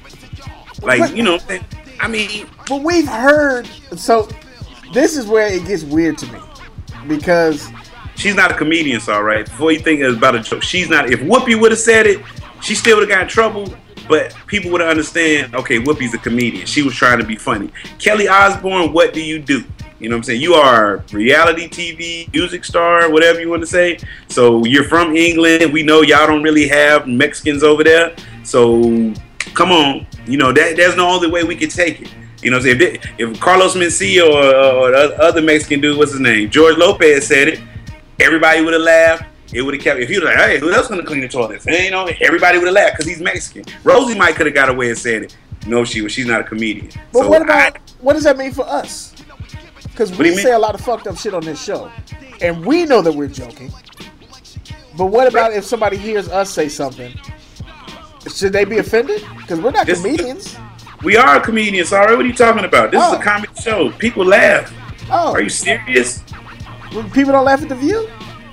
I mean. But we've heard. So this is where it gets weird to me. Because. She's not a comedian, so all right. Before you think it's about a joke, she's not. If Whoopi would have said it, she still would have got in trouble. But people would understand, okay, Whoopi's a comedian. She was trying to be funny. Kelly Osbourne, what do you do? You know what I'm saying? You are a reality TV, music star, whatever you want to say. So you're from England. We know y'all don't really have Mexicans over there. So come on. There's no other way we could take it. You know what I'm saying? If Carlos Mencia or the other Mexican dude, what's his name? George Lopez said it, everybody would have laughed. It would have kept. If he was like, "Hey, who else gonna clean the toilets?" And, everybody would have laughed because he's Mexican. Rosie might could have got away and said it. No, she's not a comedian. But so what does that mean for us? Because we say a lot of fucked up shit on this show, and we know that we're joking. But what about if somebody hears us say something? Should they be offended? Because we're not comedians. We are comedians. Sorry, what are you talking about? This is a comedy show. People laugh. Oh, are you serious? People don't laugh at The View.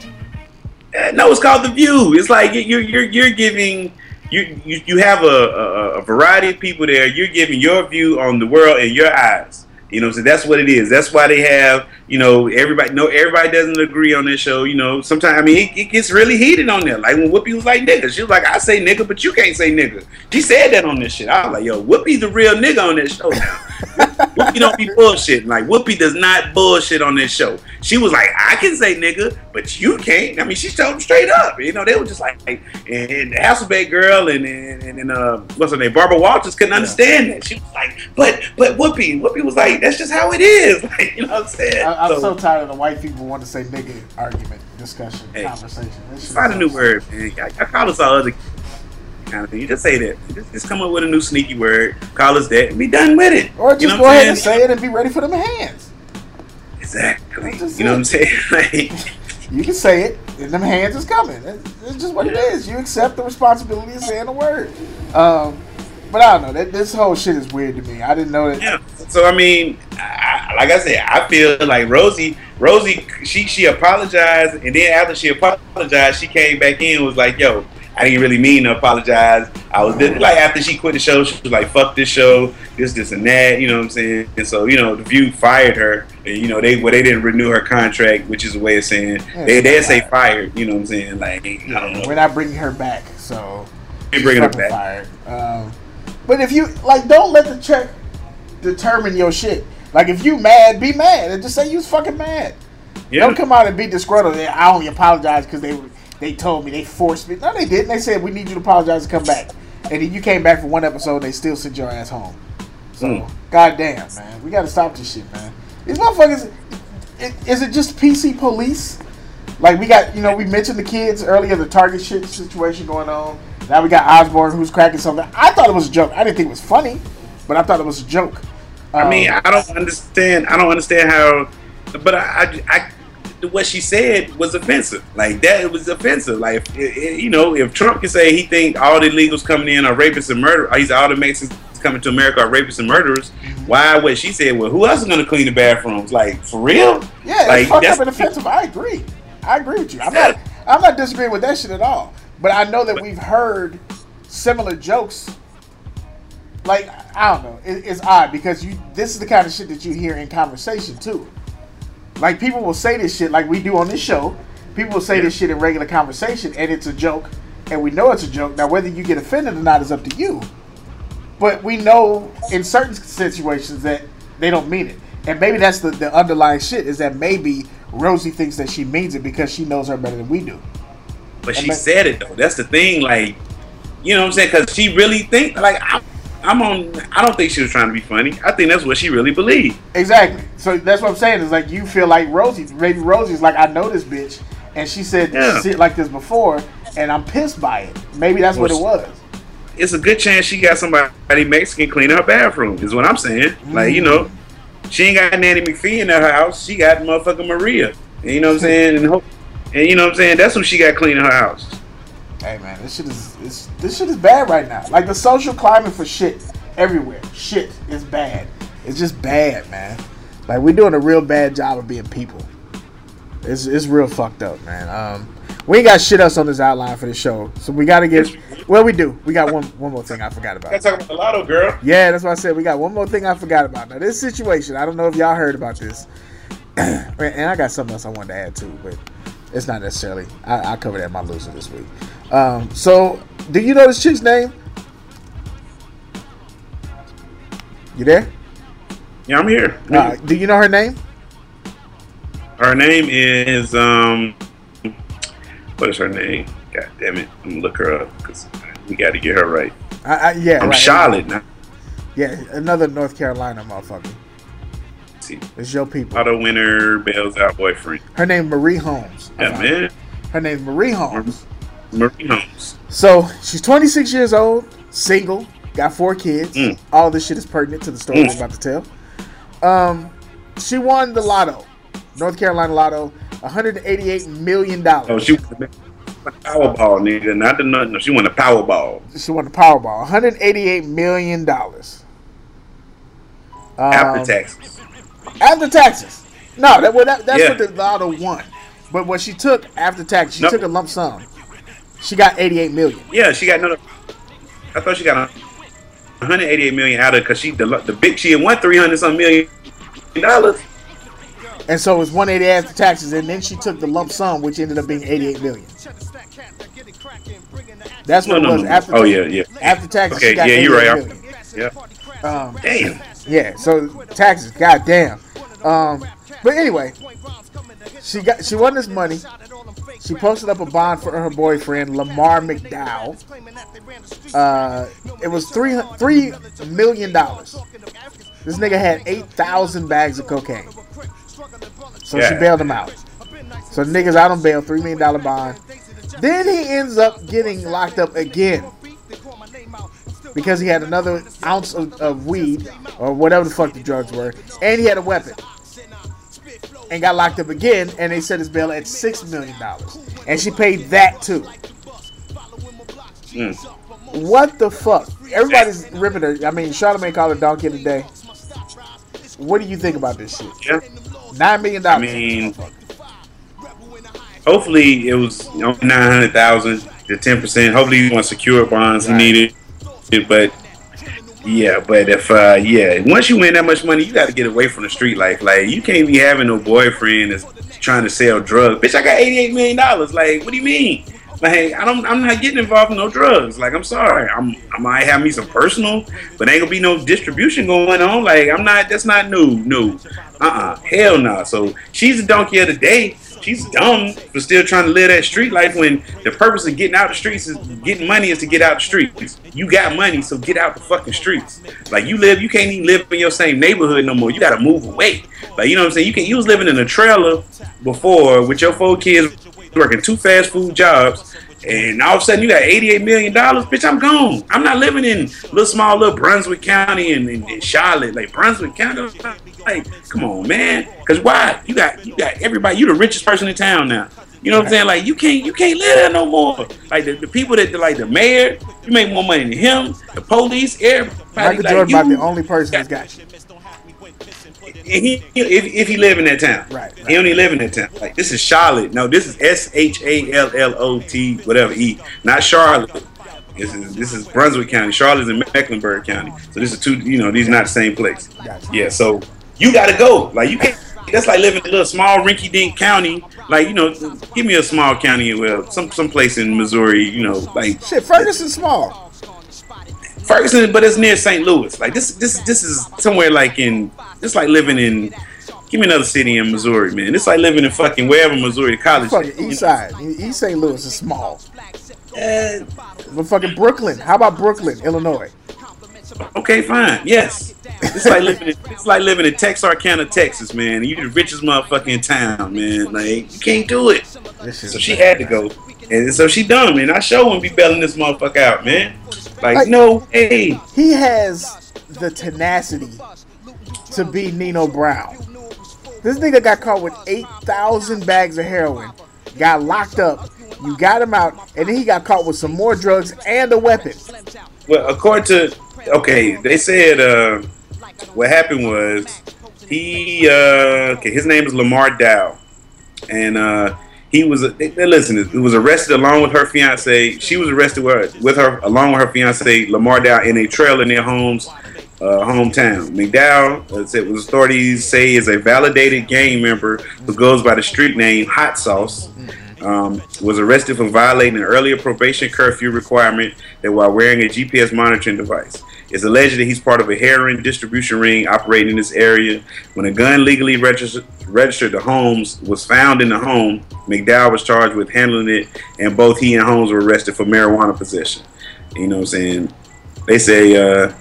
No, it's called The View. It's like you're giving you have a variety of people there. You're giving your view on the world in your eyes. So that's what it is. That's why they have everybody doesn't agree on this show. Sometimes it gets really heated on there. Like when Whoopi was like nigga, she was like, I say nigga, but you can't say nigga. She said that on this shit. I was like, yo, Whoopi's the real nigga on this show now. Whoopi don't be bullshitting. Like Whoopi does not bullshit on this show. She was like, I can say nigga, but you can't. I mean, she told them straight up. They were just like, and the Hasselbeck girl and what's her name, Barbara Walters couldn't understand that. She was like, but Whoopi was like, that's just how it is. Like, you know what I'm saying? I'm so tired of the white people want to say nigga argument, discussion, conversation. Find a new word, man. I call us all other kind of thing. You just say that. Just come up with a new sneaky word. Call us that and be done with it. Or just go ahead and say it and be ready for them hands. Exactly. You know what I'm saying? Like, you can say it and them hands is coming. It's just what it is. You accept the responsibility of saying the word. But I don't know. This whole shit is weird to me. I didn't know that. Yeah. So I mean, I like I said, I feel like Rosie, she apologized, and then after she apologized, she came back in and was like, "Yo, I didn't really mean to apologize. I was like, after she quit the show, she was like, fuck this show, this, and that, you know what I'm saying? And so, The View fired her, and, they didn't renew her contract, which is a way of saying, they say fired, you know what I'm saying? Like, I don't know. We're not bringing her back, so. We're bringing her back. Fired. But if you, don't let the check determine your shit. Like, if you mad, be mad, and just say you was fucking mad. Yeah. Don't come out and be disgruntled. I only apologize because they told me, they forced me. No, they didn't. They said, we need you to apologize and come back. And then you came back for one episode, they still sent your ass home. So, goddamn, man. We got to stop this shit, man. These motherfuckers, is it just PC police? Like, we got, we mentioned the kids earlier, the Target shit situation going on. Now we got Osborne who's cracking something. I thought it was a joke. I didn't think it was funny, but I thought it was a joke. I mean, I don't understand how, but I what she said was offensive. Like, that, it was offensive. Like, if Trump can say he think all the illegals coming in are rapists and murderers, all the Mexicans coming to America are rapists and murderers, why what she said, well, who else is going to clean the bathrooms? Like, for real? Yeah, like, it's fucked up and offensive. I agree with you. I'm not disagreeing with that shit at all. But I know that we've heard similar jokes. Like, I don't know. It's odd because this is the kind of shit that you hear in conversation too. Like, people will say this shit like we do on this show. People will say this shit in regular conversation, and it's a joke, and we know it's a joke. Now, whether you get offended or not is up to you. But we know in certain situations that they don't mean it. And maybe that's the underlying shit, is that maybe Rosie thinks that she means it because she knows her better than we do. But she said it, though. That's the thing. Like, you know what I'm saying? Because she really thinks, like, I don't think she was trying to be funny. I think that's what she really believed. Exactly. So that's what I'm saying. Is like, you feel like maybe Rosie's like, I know this bitch, and she said shit like this before, and I'm pissed by it. Maybe that's what it was. It's a good chance she got somebody Mexican cleaning her bathroom, is what I'm saying. Like, she ain't got Nanny McPhee in her house. She got motherfucking Maria. And you know what I'm saying? And you know what I'm saying? That's who she got cleaning her house. Hey man, this shit is bad right now. Like, the social climate for shit everywhere. Shit is bad. It's just bad, man. Like, we're doing a real bad job of being people. It's real fucked up, man. We ain't got shit else on this outline for the show, so we gotta get. Well, we do. We got one more thing I forgot about. Gotta talk about the lotto, girl. Yeah, that's what I said. We got one more thing I forgot about. Now, this situation, I don't know if y'all heard about this, and I got something else I wanted to add too, but it's not necessarily. I'll cover that in my loser this week. So, do you know this chick's name? You there? Yeah, I'm here. Do you know her name? Her name is what is her name? God damn it! I'm gonna look her up because we got to get her right. Yeah, I'm right, Charlotte now. Yeah, another North Carolina motherfucker. Let's see, it's your people. Auto winner bails out boyfriend. Her name Marie Holmes. Yeah, man. Her name's Marie Holmes. Marie Holmes. So she's 26 years old, single, got 4 kids. All this shit is pertinent to the story I'm about to tell. She won the lotto, North Carolina Lotto, $188 million. Oh, she won the Powerball, nigga. Not the nothing. No, she won the Powerball. She won the Powerball, $188 million. After taxes. After taxes. No, that's what the lotto won. But what she took after taxes, she took a lump sum. She got $88 million. Yeah, she got another. I thought she got $188 million out of because she had won $300-something million. And so it was $180 after taxes, and then she took the lump sum, which ended up being $88 million. That's what it was. After after taxes, okay, she got you're right. Million. Yeah. Damn. Yeah. So taxes, goddamn. But anyway, she won this money. She posted up a bond for her boyfriend Lamar McDowell. It was $3 million. This nigga had 8,000 bags of cocaine. So she bailed him out. So the nigga's out on bail, $3 million bond. Then he ends up getting locked up again because he had another ounce of weed or whatever the fuck the drugs were, and he had a weapon. And got locked up again, and they set his bail at $6 million. And she paid that too. What the fuck? Everybody's ripping her. I mean, Charlamagne called her donkey of the day. What do you think about this shit? Yeah. $9 million. I mean, hopefully it was 900,000 to 10%. Hopefully you want secure bonds. Right. He needed it, but if once you win that much money, you got to get away from the street life. Like, you can't be having no boyfriend that's trying to sell drugs. Bitch, I got $88 million. Like, what do you mean? Like, I'm not getting involved in no drugs. Like, I'm sorry. I might have me some personal, but ain't gonna be no distribution going on. Like, that's not new. Hell no. So she's a donkey of the day. She's dumb for still trying to live that street life when the purpose of getting out the streets is getting money is to get out the streets. You got money, so get out the fucking streets. Like, you can't even live in your same neighborhood no more. You gotta move away. Like, you know what I'm saying? You was living in a trailer before with your 4 kids working 2 fast food jobs, and all of a sudden you got $88 million. Bitch, I'm gone. I'm not living in little Brunswick County and Charlotte. Like, Brunswick County, like, come on, man. Because why? You got everybody. You the richest person in town now. You know what I'm saying? Like, you can't live there no more. Like, the people that, like, the mayor, you make more money than him. The police, everybody. Michael Jordan about the only person that's got you. If he live in that town, right. He only live in that town. Like, this is Charlotte. No, this is SHALLOT, whatever, E, not Charlotte. This is Brunswick County. Charlotte's in Mecklenburg County. So this is two. These are not the same place. Gotcha. Yeah. So you got to go. Like, you can't. That's like living in a little small rinky-dink county. Like, give me a small county. Well, some place in Missouri. Like shit. Ferguson's small. Ferguson, but it's near St. Louis. Like, this is somewhere like it's like living in. Give me another city in Missouri, man. It's like living in fucking wherever Missouri college. Fucking East Side. East St. Louis is small. But fucking Brooklyn. How about Brooklyn, Illinois? Okay, fine. Yes. It's like living in Texarkana, Texas, man. And you the richest motherfucker in town, man. Like, you can't do it. So she had to go. And so she done, man. I sure wouldn't be bailing this motherfucker out, man. Like, no way. He has the tenacity to be Nino Brown. This nigga got caught with 8,000 bags of heroin, got locked up, you got him out, and then he got caught with some more drugs and a weapon. Well, according to, they said what happened was his name is Lamar Dow, and he was arrested along with her fiance. She was arrested with her along with her fiance Lamar Dow in a trailer near Holmes' hometown. McDowell, authorities say, is a validated gang member who goes by the street name Hot Sauce. Was arrested for violating an earlier probation curfew requirement that while wearing a GPS monitoring device. It's alleged that he's part of a heroin distribution ring operating in this area. When a gun legally registered to Holmes was found in the home, McDowell was charged with handling it, and both he and Holmes were arrested for marijuana possession. You know what I'm saying? They say,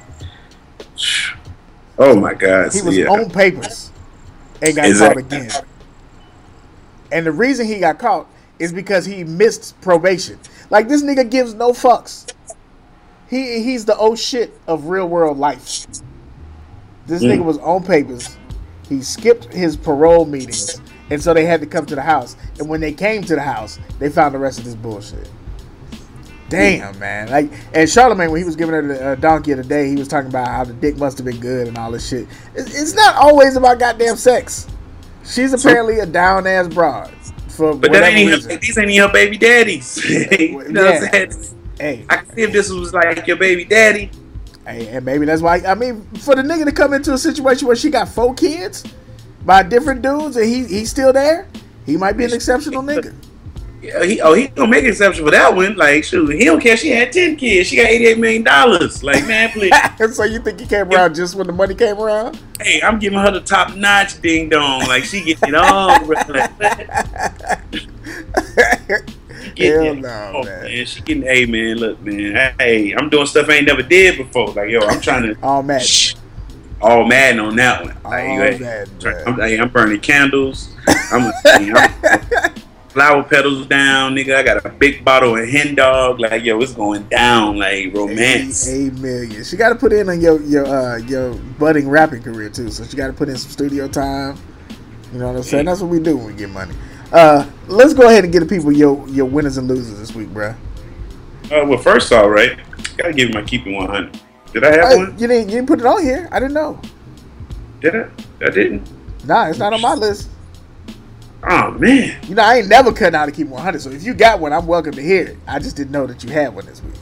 oh my God. He was on papers and got caught again. And the reason he got caught is because he missed probation. Like, this nigga gives no fucks. He's the oh shit of real world life. This nigga was on papers. He skipped his parole meetings, and so they had to come to the house. And when they came to the house, they found the rest of this bullshit. Damn, man. Like, and Charlamagne, when he was giving her the donkey of the day, he was talking about how the dick must have been good and all this shit. It's not always about goddamn sex. She's apparently a down ass broad. But these ain't your baby daddies. You know what I'm saying? Hey, I can see if this was like your baby daddy. Hey, and maybe that's why. I mean, for the nigga to come into a situation where she got 4 kids by different dudes and he's still there, he might be an exceptional nigga. Yeah, he gonna make an exception for that one. Like, shoot, he don't care. She had 10 kids. She got $88 million. Like, man, please. So you think he came around just when the money came around? Hey, I'm giving her the top notch ding dong. Like, she getting it on, bro. Hell no, man. She getting, hey, man, look, man. Hey, I'm doing stuff I ain't never did before. Like, yo, I'm trying to. All mad. All mad on that one. Like, I'm burning candles. I'm flower petals down, nigga. I got a big bottle of hen dog. Like, yo, it's going down. Like, romance. 8 million. She got to put in on your budding rapping career too. So she got to put in some studio time. You know what I'm saying? That's what we do when we get money. Let's go ahead and get the people your winners and losers this week, bro. Well, first off, right, gotta give my keeping 100. Did I have one? You didn't put it on here. I didn't know. Did I? I didn't. Nah, it's not on my list. Oh man. You know, I ain't never cut out to keep 100. So if you got one, I'm welcome to hear it. I just didn't know that you had one this week.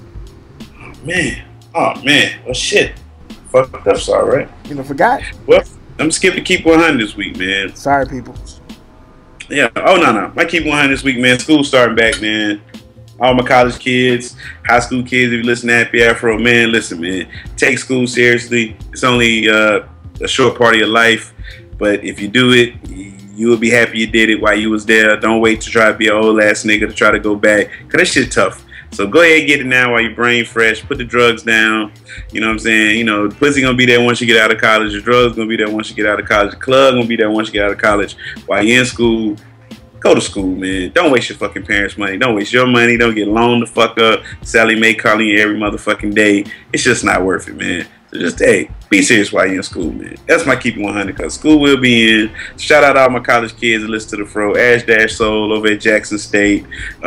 Oh man. Well, shit. Fucked up. Sorry, right? You know, forgot. Well, I'm skipping keep 100 this week, man. Sorry, people. Yeah. Oh no. I keep 100 this week, man. School starting back, man. All my college kids, high school kids, if you listen to Happy Afro, man, listen, man. Take school seriously. It's only a short part of your life, but if you do it, you will be happy you did it while you was there. Don't wait to try to be an old ass nigga to try to go back, because that shit tough. So go ahead and get it now while your brain fresh. Put the drugs down. You know what I'm saying? You know, the pussy gonna be there once you get out of college. The drugs gonna be there once you get out of college. The club gonna be there once you get out of college. While you're in school, go to school, man. Don't waste your fucking parents' money. Don't waste your money. Don't get loaned the fuck up. Sally Mae calling you every motherfucking day. It's just not worth it, man. So just, hey, be serious while you're in school, man. That's my keeping 100, because school will be in. Shout out all my college kids that listen to the Fro. Ash Soul over at Jackson State.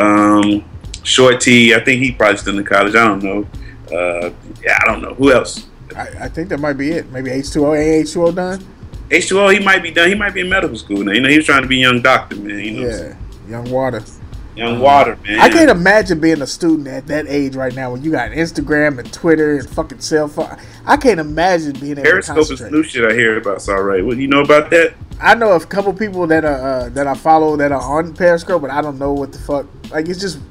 Short T, I think he probably still in college. I don't know. Yeah, I don't know. Who else? I think that might be it. Maybe H2O. Ain't H2O done? H2O, he might be done. He might be in medical school now. You know, he was trying to be a young doctor, man. You know yeah, young water. Young water, man. I can't imagine being a student at that age right now when you got Instagram and Twitter and fucking cell phone. I can't imagine being able Periscope to concentrate. is new shit I hear about. It's all right. What, you know about that? I know a couple people that are that I follow that are on Periscope, but I don't know what the fuck. Like,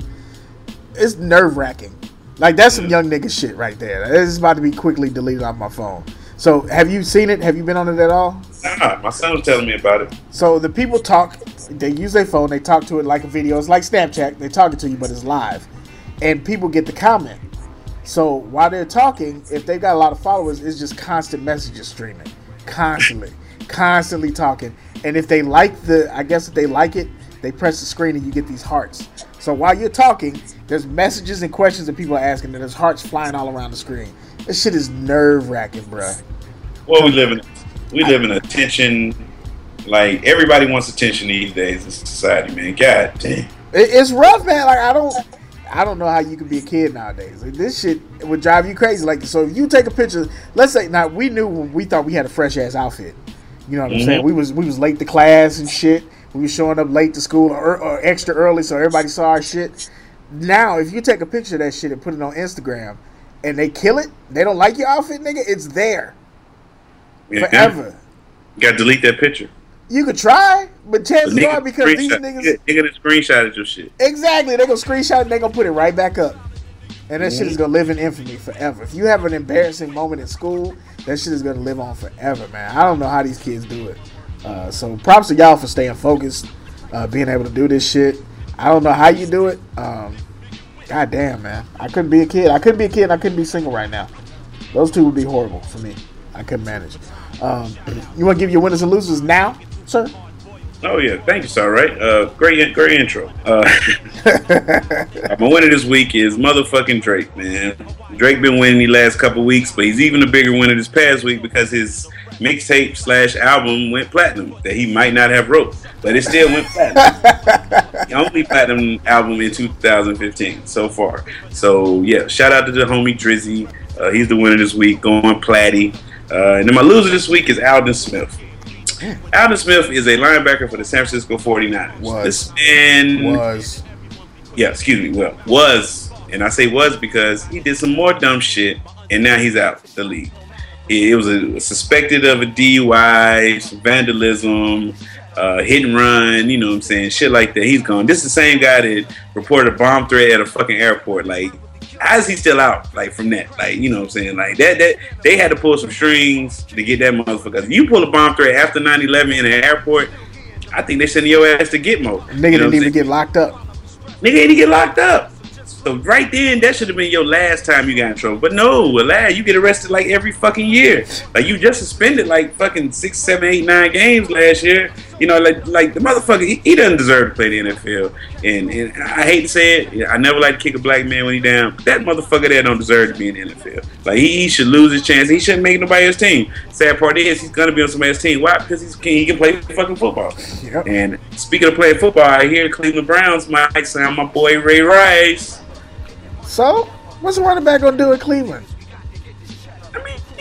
it's nerve wracking. Like, that's some young nigga shit right there. It's about to be quickly deleted off my phone. So, have you seen it? Have you been on it at all? Nah, my son was telling me about it. So, the people talk, they use their phone, they talk to it like a video. It's like Snapchat. They're talking to you, but it's live. And people get the comment. So, while they're talking, if they've got a lot of followers, it's just constant messages streaming. Constantly talking. And if they like if they like it, they press the screen and you get these hearts. So, while you're talking, there's messages and questions that people are asking, and there's hearts flying all around the screen. This shit is nerve-wracking, bruh. Well, we live in attention. Like, everybody wants attention these days in society, man. God damn. It's rough, man. Like, I don't know how you can be a kid nowadays. Like, this shit would drive you crazy. Like, so if you take a picture, let's say, now we knew when we thought we had a fresh ass outfit. You know what I'm saying? We was late to class and shit. We was showing up late to school or extra early so everybody saw our shit. Now, if you take a picture of that shit and put it on Instagram and they kill it, they don't like your outfit, nigga, it's there. Forever. You gotta delete that picture. You could try, but chances are, because these niggas... They're gonna screenshot your shit. Exactly. They're gonna screenshot it and they're gonna put it right back up. And that shit is gonna live in infamy forever. If you have an embarrassing moment in school, that shit is gonna live on forever, man. I don't know how these kids do it. So props to y'all for staying focused, being able to do this shit. I don't know how you do it. God damn, man. I couldn't be a kid. I couldn't be single right now. Those two would be horrible for me. I couldn't manage. You want to give your winners and losers now, sir? Oh yeah, thank you, sir. Right, great intro. My winner this week is motherfucking Drake, man. Drake been winning the last couple weeks, but he's even a bigger winner this past week because his mixtape / album went platinum that he might not have wrote, but it still went platinum. The only platinum album in 2015 so far. So yeah, shout out to the homie Drizzy. He's the winner this week, going platty. And then my loser this week is Aldon Smith. Aldon Smith is a linebacker for the San Francisco 49ers. Was. And I say was because he did some more dumb shit, and now he's out the league. It was suspected of a DUI, some vandalism, hit and run, you know what I'm saying, shit like that. He's gone. This is the same guy that reported a bomb threat at a fucking airport. Like, how is he still out? Like, from that, like, you know what I'm saying, like that they had to pull some strings to get that motherfucker. If you pull a bomb threat after 9/11 in an airport, I think they send your ass to Gitmo. Nigga didn't even get locked up. Nigga didn't get locked up. So right then, that should have been your last time you got in trouble. But no, lad, you get arrested like every fucking year. Like, you just suspended like fucking 6, 7, 8, 9 games last year. You know, like the motherfucker, he doesn't deserve to play the NFL. And I hate to say it, I never like to kick a black man when he down. But that motherfucker there don't deserve to be in the NFL. Like, he should lose his chance. He shouldn't make nobody else's team. Sad part is, he's gonna be on somebody else's team. Why? Because he can play fucking football. Yep. And speaking of playing football, I hear Cleveland Browns might sign my boy Ray Rice. So, what's the running back gonna do in Cleveland? I mean, it's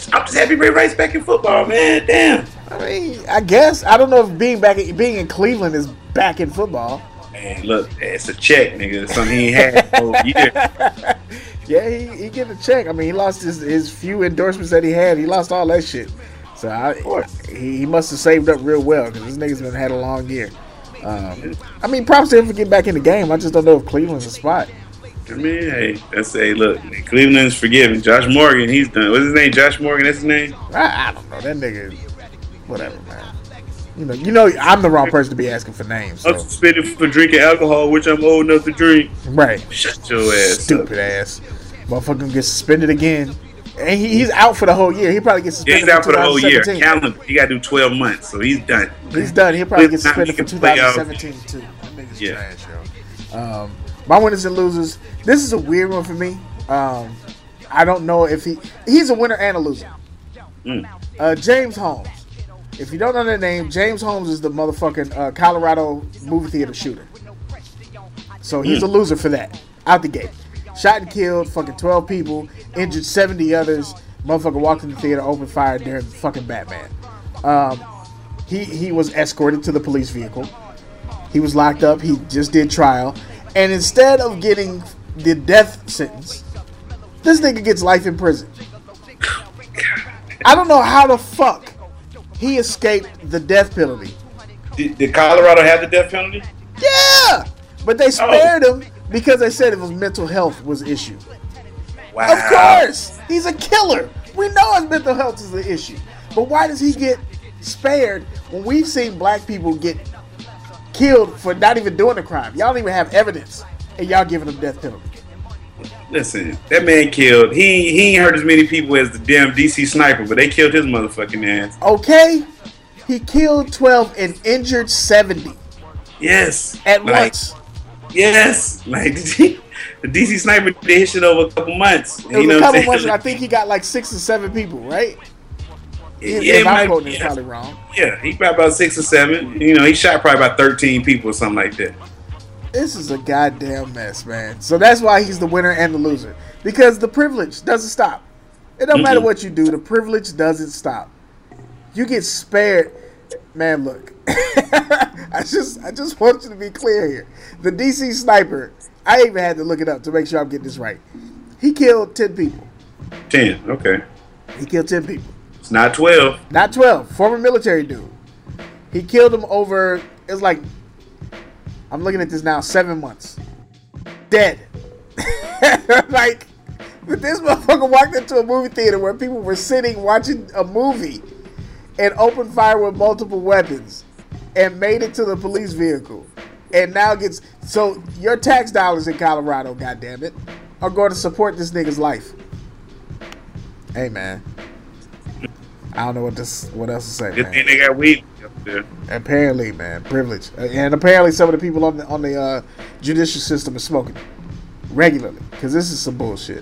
I'm just happy Ray Rice back in football, man. Damn. I mean, I guess I don't know if being in Cleveland is back in football. Man, look, it's a check, nigga. Something he ain't had for a year. Yeah, he get a check. I mean, he lost his few endorsements that he had. He lost all that shit. So he must have saved up real well because this nigga's been had a long year. I mean, props to him for getting back in the game. I just don't know if Cleveland's a spot. I mean, hey, look, Cleveland's forgiven. Josh Morgan, he's done. What's his name? Josh Morgan, that's his name? I don't know. That nigga, whatever, man. You know, I'm the wrong person to be asking for names. So. I'm suspended for drinking alcohol, which I'm old enough to drink. Right. Shut your ass Stupid up. Ass. Motherfucker gets suspended again. And he's out for the whole year. He probably gets suspended he's out for the whole year. 2017. Calendar. He got to do 12 months, so he's done. He's done. He'll probably get suspended for He can play out. 2017 too. That nigga's trash, yo. My winners and losers. This is a weird one for me. I don't know if he's a winner and a loser. James Holmes. If you don't know that name, James Holmes is the motherfucking Colorado movie theater shooter. So he's a loser for that. Out the gate. Shot and killed fucking 12 people, injured 70 others. Motherfucker walked in the theater, opened fire during fucking Batman. He was escorted to the police vehicle. He was locked up. He just did trial. And instead of getting the death sentence, this nigga gets life in prison. I don't know how the fuck he escaped the death penalty. Did Colorado have the death penalty? Yeah! But they spared him because they said it was mental health was an issue. Wow. Of course! He's a killer. We know his mental health is the issue. But why does he get spared when we've seen black people get killed for not even doing a crime? Y'all don't even have evidence, and y'all giving him death penalty. Listen, that man killed. He ain't hurt as many people as the damn DC sniper, but they killed his motherfucking ass. Okay? He killed 12 and injured 70. Yes. At once. Yes. Like, the DC sniper did his shit over a couple months. It was a couple months, and I think he got like 6 or 7 people, right? If I'm quoting it probably wrong. Yeah, he got about 6 or 7. You know, he shot probably about 13 people or something like that. This is a goddamn mess, man. So that's why he's the winner and the loser. Because the privilege doesn't stop. It don't matter what you do. The privilege doesn't stop. You get spared. Man, look. I just want you to be clear here. The DC sniper, I even had to look it up to make sure I'm getting this right. He killed 10 people. 10, okay. He killed 10 people. It's not 12. Not 12. Former military dude. He killed them over, it's like, I'm looking at this now, 7 months. Dead. Like, but this motherfucker walked into a movie theater where people were sitting watching a movie and opened fire with multiple weapons and made it to the police vehicle. And now gets, so your tax dollars in Colorado, goddammit, are going to support this nigga's life. Hey, man. I don't know what else to say, man. They got weed up there. Apparently, man, privilege, and apparently some of the people on the judicial system are smoking regularly because this is some bullshit.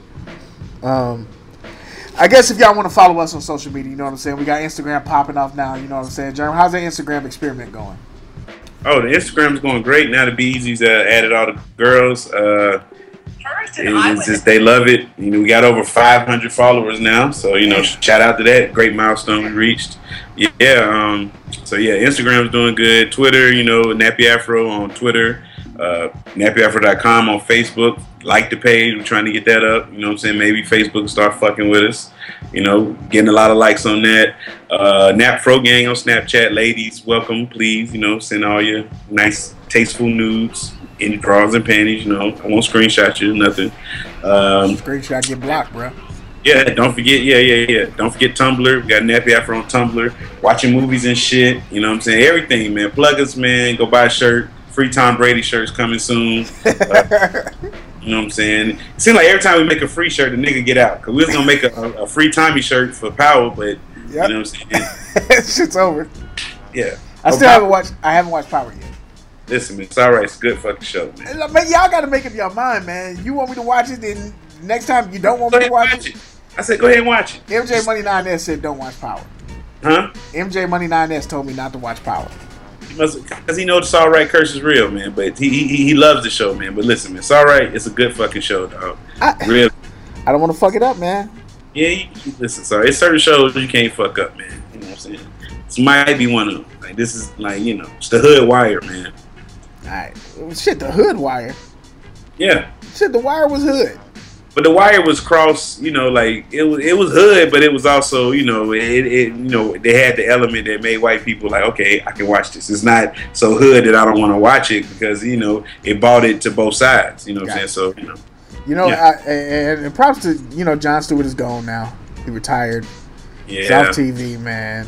I guess if y'all want to follow us on social media, you know what I'm saying. We got Instagram popping off now. You know what I'm saying, Jeremy. How's that Instagram experiment going? Oh, the Instagram's going great now. The BEZ's added all the girls. It's just they love it. You know, we got over 500 followers now, so you know, shout out to that great milestone we reached. Yeah. So yeah, Instagram's doing good. Twitter, you know, Nappy Afro on Twitter, nappyafro.com on Facebook. Like the page, we're trying to get that up. You know what I'm saying? Maybe Facebook will start fucking with us. You know, getting a lot of likes on that. Nap Fro Gang on Snapchat, ladies, welcome, please. You know, send all your nice, tasteful nudes. Any drawers and panties, you know. I won't screenshot you, nothing. Screenshot get blocked, bro. Yeah, don't forget. Yeah. Don't forget Tumblr. We got Nappy Afro on Tumblr. Watching movies and shit. You know what I'm saying? Everything, man. Plug us, man. Go buy a shirt. Free Tom Brady shirts coming soon. You know what I'm saying? It seems like every time we make a free shirt, the nigga get out. Because we was going to make a free Tommy shirt for Power, but you know what I'm saying? Shit's over. Yeah. I haven't watched Power yet. Listen, man, it's all right. It's a good fucking show, man. Man, y'all got to make up your mind, man. You want me to watch it, then next time you don't want me to watch it. I said, go ahead and watch it. MJ Money 9S said don't watch Power. Huh? MJ Money 9S told me not to watch Power. Because he knows it's all right, curse is real, man. But he loves the show, man. But listen, man, it's all right. It's a good fucking show, dog. Real. I don't want to fuck it up, man. Yeah, listen, sorry. It's certain shows you can't fuck up, man. You know what I'm saying? This might be one of them. Like, this is like, it's the Hood Wire, man. All right. Shit, the Hood Wire. Yeah. Shit, the Wire was hood. But the Wire was cross, like it was hood, but it was also, they had the element that made white people like, okay, I can watch this. It's not so hood that I don't want to watch it because, it bought it to both sides. You know what I'm saying? So, yeah. And props to, Jon Stewart is gone now. He retired. Yeah. He's off TV, man.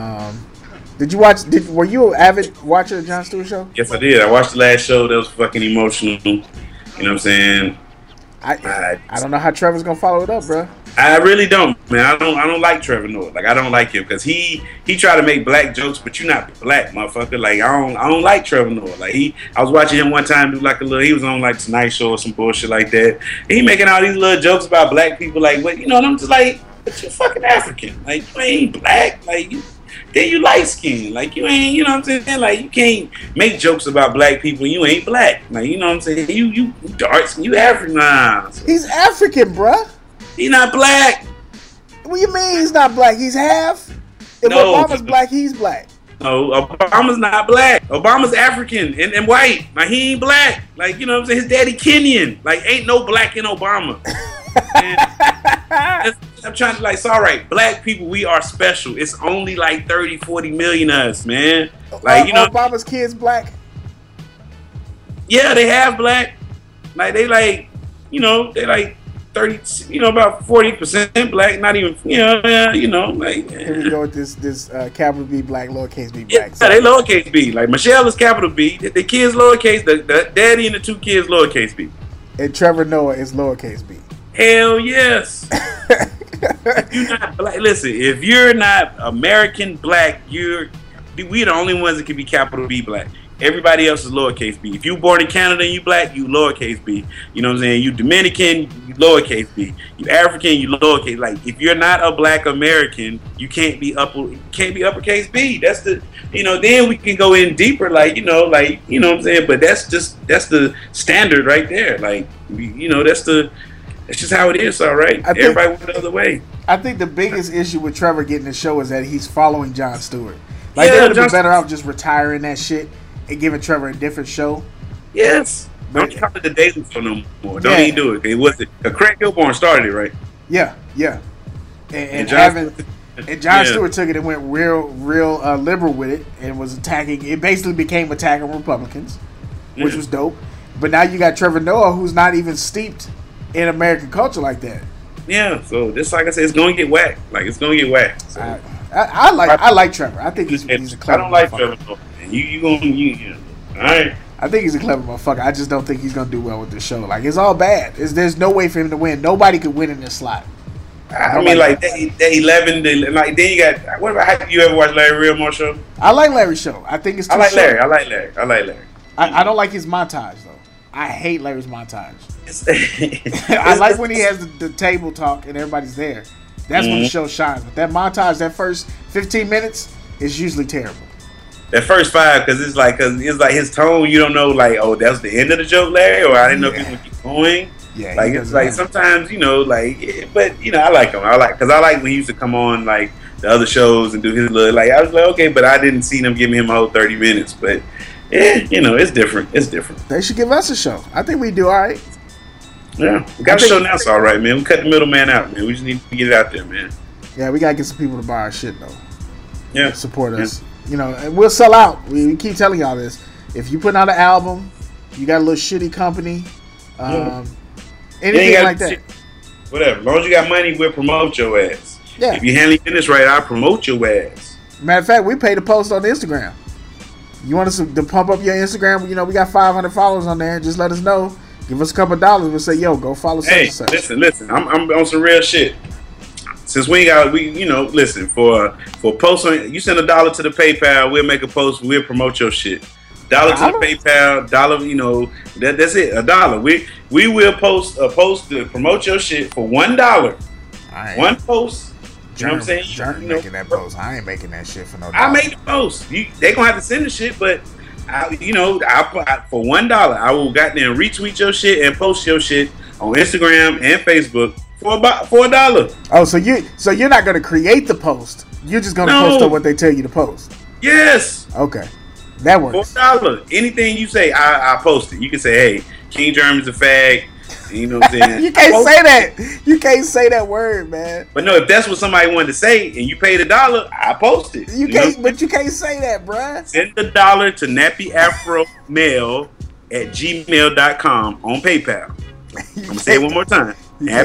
Were you an avid watcher of Jon Stewart show? Yes, I did. I watched the last show. That was fucking emotional. You know what I'm saying? I don't know how Trevor's gonna follow it up, bro. I really don't, man. I don't like Trevor Noah. Like, I don't like him because he try to make black jokes, but you're not black, motherfucker. Like, I don't like Trevor Noah. Like, I was watching him one time do like he was on like Tonight Show or some bullshit like that. He making all these little jokes about black people, like, what, and I'm just like, but you fucking African. Like, you ain't black. Like, then you light skinned. Like, you ain't, you know what I'm saying? Like, you can't make jokes about black people and you ain't black. Like, you know what I'm saying? You dark skin, you African. Nah. He's African, bruh. He not black. What do you mean he's not black? He's half? If Obama's black, he's black. No, Obama's not black. Obama's African and white. Like, he ain't black. Like, you know what I'm saying? His daddy Kenyan. Like, ain't no black in Obama. I'm trying to, like, it's all right. Black people, we are special. It's only like 30, 40 million of us, man. Like, Obama's kids black? Yeah, they have black. Like, they like, they like 30, about 40% black. Not even, like. Here we go with this capital B black, lowercase b black. Yeah, they lowercase b. Like, Michelle is capital B. The kids lowercase. The daddy and the two kids lowercase b. And Trevor Noah is lowercase b. Hell yes. If you're not black, listen, if you're not American black, we the only ones that can be capital B black. Everybody else is lowercase b. If you born in Canada and you black, you lowercase b. You know what I'm saying? You Dominican, you lowercase b. You African, you lowercase. Like, if you're not a black American, you can't be uppercase b. That's the, then we can go in deeper, like, you know what I'm saying? But that's the standard right there. Like, that's just how it is, all right? Everybody went the other way. I think the biggest issue with Trevor getting the show is that he's following Jon Stewart. Like, they would have been better off just retiring that shit and giving Trevor a different show. Yes. But don't call it the Daily Show no more. Don't even do it. It was it. Craig Gilborn started it, right? Yeah. And Jon Stewart took it and went real liberal with it and was attacking. It basically became attacking Republicans, which was dope. But now you got Trevor Noah, who's not even steeped in American culture like that. Yeah, so this, like I said, it's gonna get whacked. Like, it's gonna get whacked. So. I like Trevor. I think he's a clever. I don't like Trevor. You all right. I think he's a clever motherfucker. I just don't think he's gonna do well with this show. Like, it's all bad. There's no way for him to win. Nobody could win in this slot. I mean, like that 11. Like, then you got. What about? You ever watch Larry Wilmore show? I like Larry's show. I think it's. I like Larry. I don't like his montage though. I hate Larry's montage. I like when he has the table talk and everybody's there. That's when the show shines. But that montage, that first 15 minutes, is usually terrible. That first 5, because it's like his tone. You don't know, like, oh, that's the end of the joke, Larry, or I didn't know if he would keep going. Yeah, like, it's like sometimes, but I like him. Because I like when he used to come on like the other shows and do his little, like, I was like, okay, but I didn't see them giving him a whole 30 minutes. But yeah, it's different. It's different. They should give us a show. I think we do all right. Yeah, we got a show now. It's all right, man. We cut the middleman out, man. We just need to get it out there, man. Yeah, we gotta get some people to buy our shit though. Yeah, support us. And we'll sell out. We keep telling y'all this. If you put out an album, you got a little shitty company, anything like that. Shit. Whatever. As long as you got money, we'll promote your ass. Yeah. If you handling business right, I'll promote your ass. Matter of fact, we pay to post on Instagram. You want us to pump up your Instagram? We got 500 followers on there. Just let us know. Give us a couple $. We'll say, yo, go follow such and such. Listen. I'm on some real shit. Since listen, for post on, you send $1 to the PayPal, we'll make a post, we'll promote your shit. $1 to the PayPal, $1, that's it, $1. We will post a post to promote your shit for $1. One post. You know what I'm saying? Jeremy making that post. I ain't making that shit for no $1. I make the post. They gonna have to send the shit, but for $1, I will goddamn retweet your shit and post your shit on Instagram and Facebook for $1. Oh, so you're not gonna create the post. You're just gonna post on what they tell you to post. Yes. Okay, that works. $1. Anything you say, I post it. You can say, "Hey, King German's a fag." You know what I'm saying? You can't say that. You can't say that word, man. But no, if that's what somebody wanted to say and you paid $1, I post it. You can't, but you can't say that, bruh. Send the $1 to nappyafromail@gmail.com on PayPal. I'm gonna say it one more time.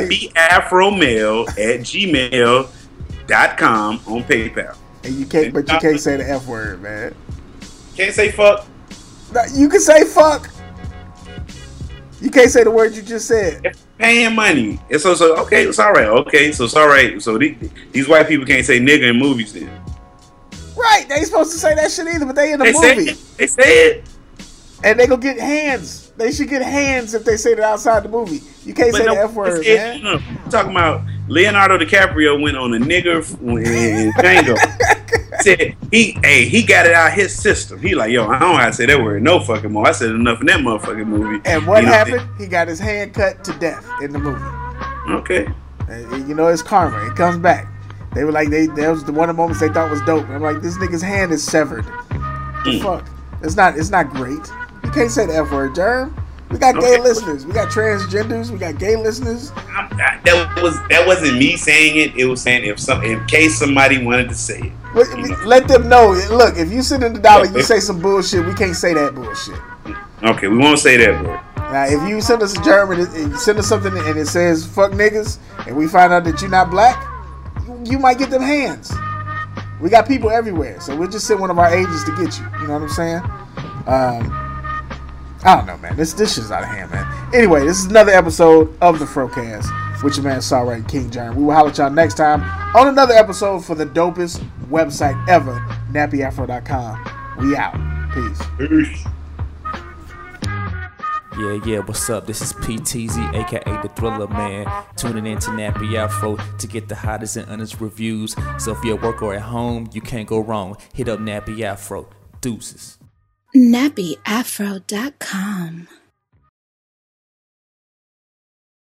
nappyafromail@gmail.com on PayPal. And you can't, but you can't say the F word, man. Can't say fuck. No, you can say fuck. You can't say the word you just said. It's paying money. It's so okay. It's all right. Okay, so it's all right. So these white people can't say nigga in movies then. Right? They ain't supposed to say that shit either, but they in the movie. They say it. And they gonna get hands. They should get hands if they say that outside the movie. You can't say the F word, man. No, talking about Leonardo DiCaprio went on a nigger in Django. Said he got it out his system. He like, yo, I don't know how to say that word no fucking more. I said enough in that motherfucking movie. And what happened? He got his hand cut to death in the movie. Okay. And, you know, it's karma. It comes back. They were like, that was the one of the moments they thought was dope. And I'm like, this nigga's hand is severed. The fuck? It's not great. You can't say the F word, Germ. We got gay listeners. We got transgenders. We got gay listeners. That wasn't me saying it. It was saying in case somebody wanted to say it. Let them know. Look, if you send in the $1, you say some bullshit. We can't say that bullshit. Okay, we won't say that word. Now, if you send us a German, send us something and it says "fuck niggas," and we find out that you're not black, you might get them hands. We got people everywhere, so we'll just send one of our agents to get you. You know what I'm saying? I don't know, man. This shit's out of hand, man. Anyway, this is another episode of the Frocast with your man Sawright King Germ. We will holler at y'all next time on another episode for the dopest website ever, nappyafro.com. We out. Peace. Yeah, what's up? This is PTZ, aka the Thriller Man, tuning in to Nappy Afro to get the hottest and honest reviews. So if you're at work or at home, you can't go wrong. Hit up Nappy Afro. Deuces. nappyafro.com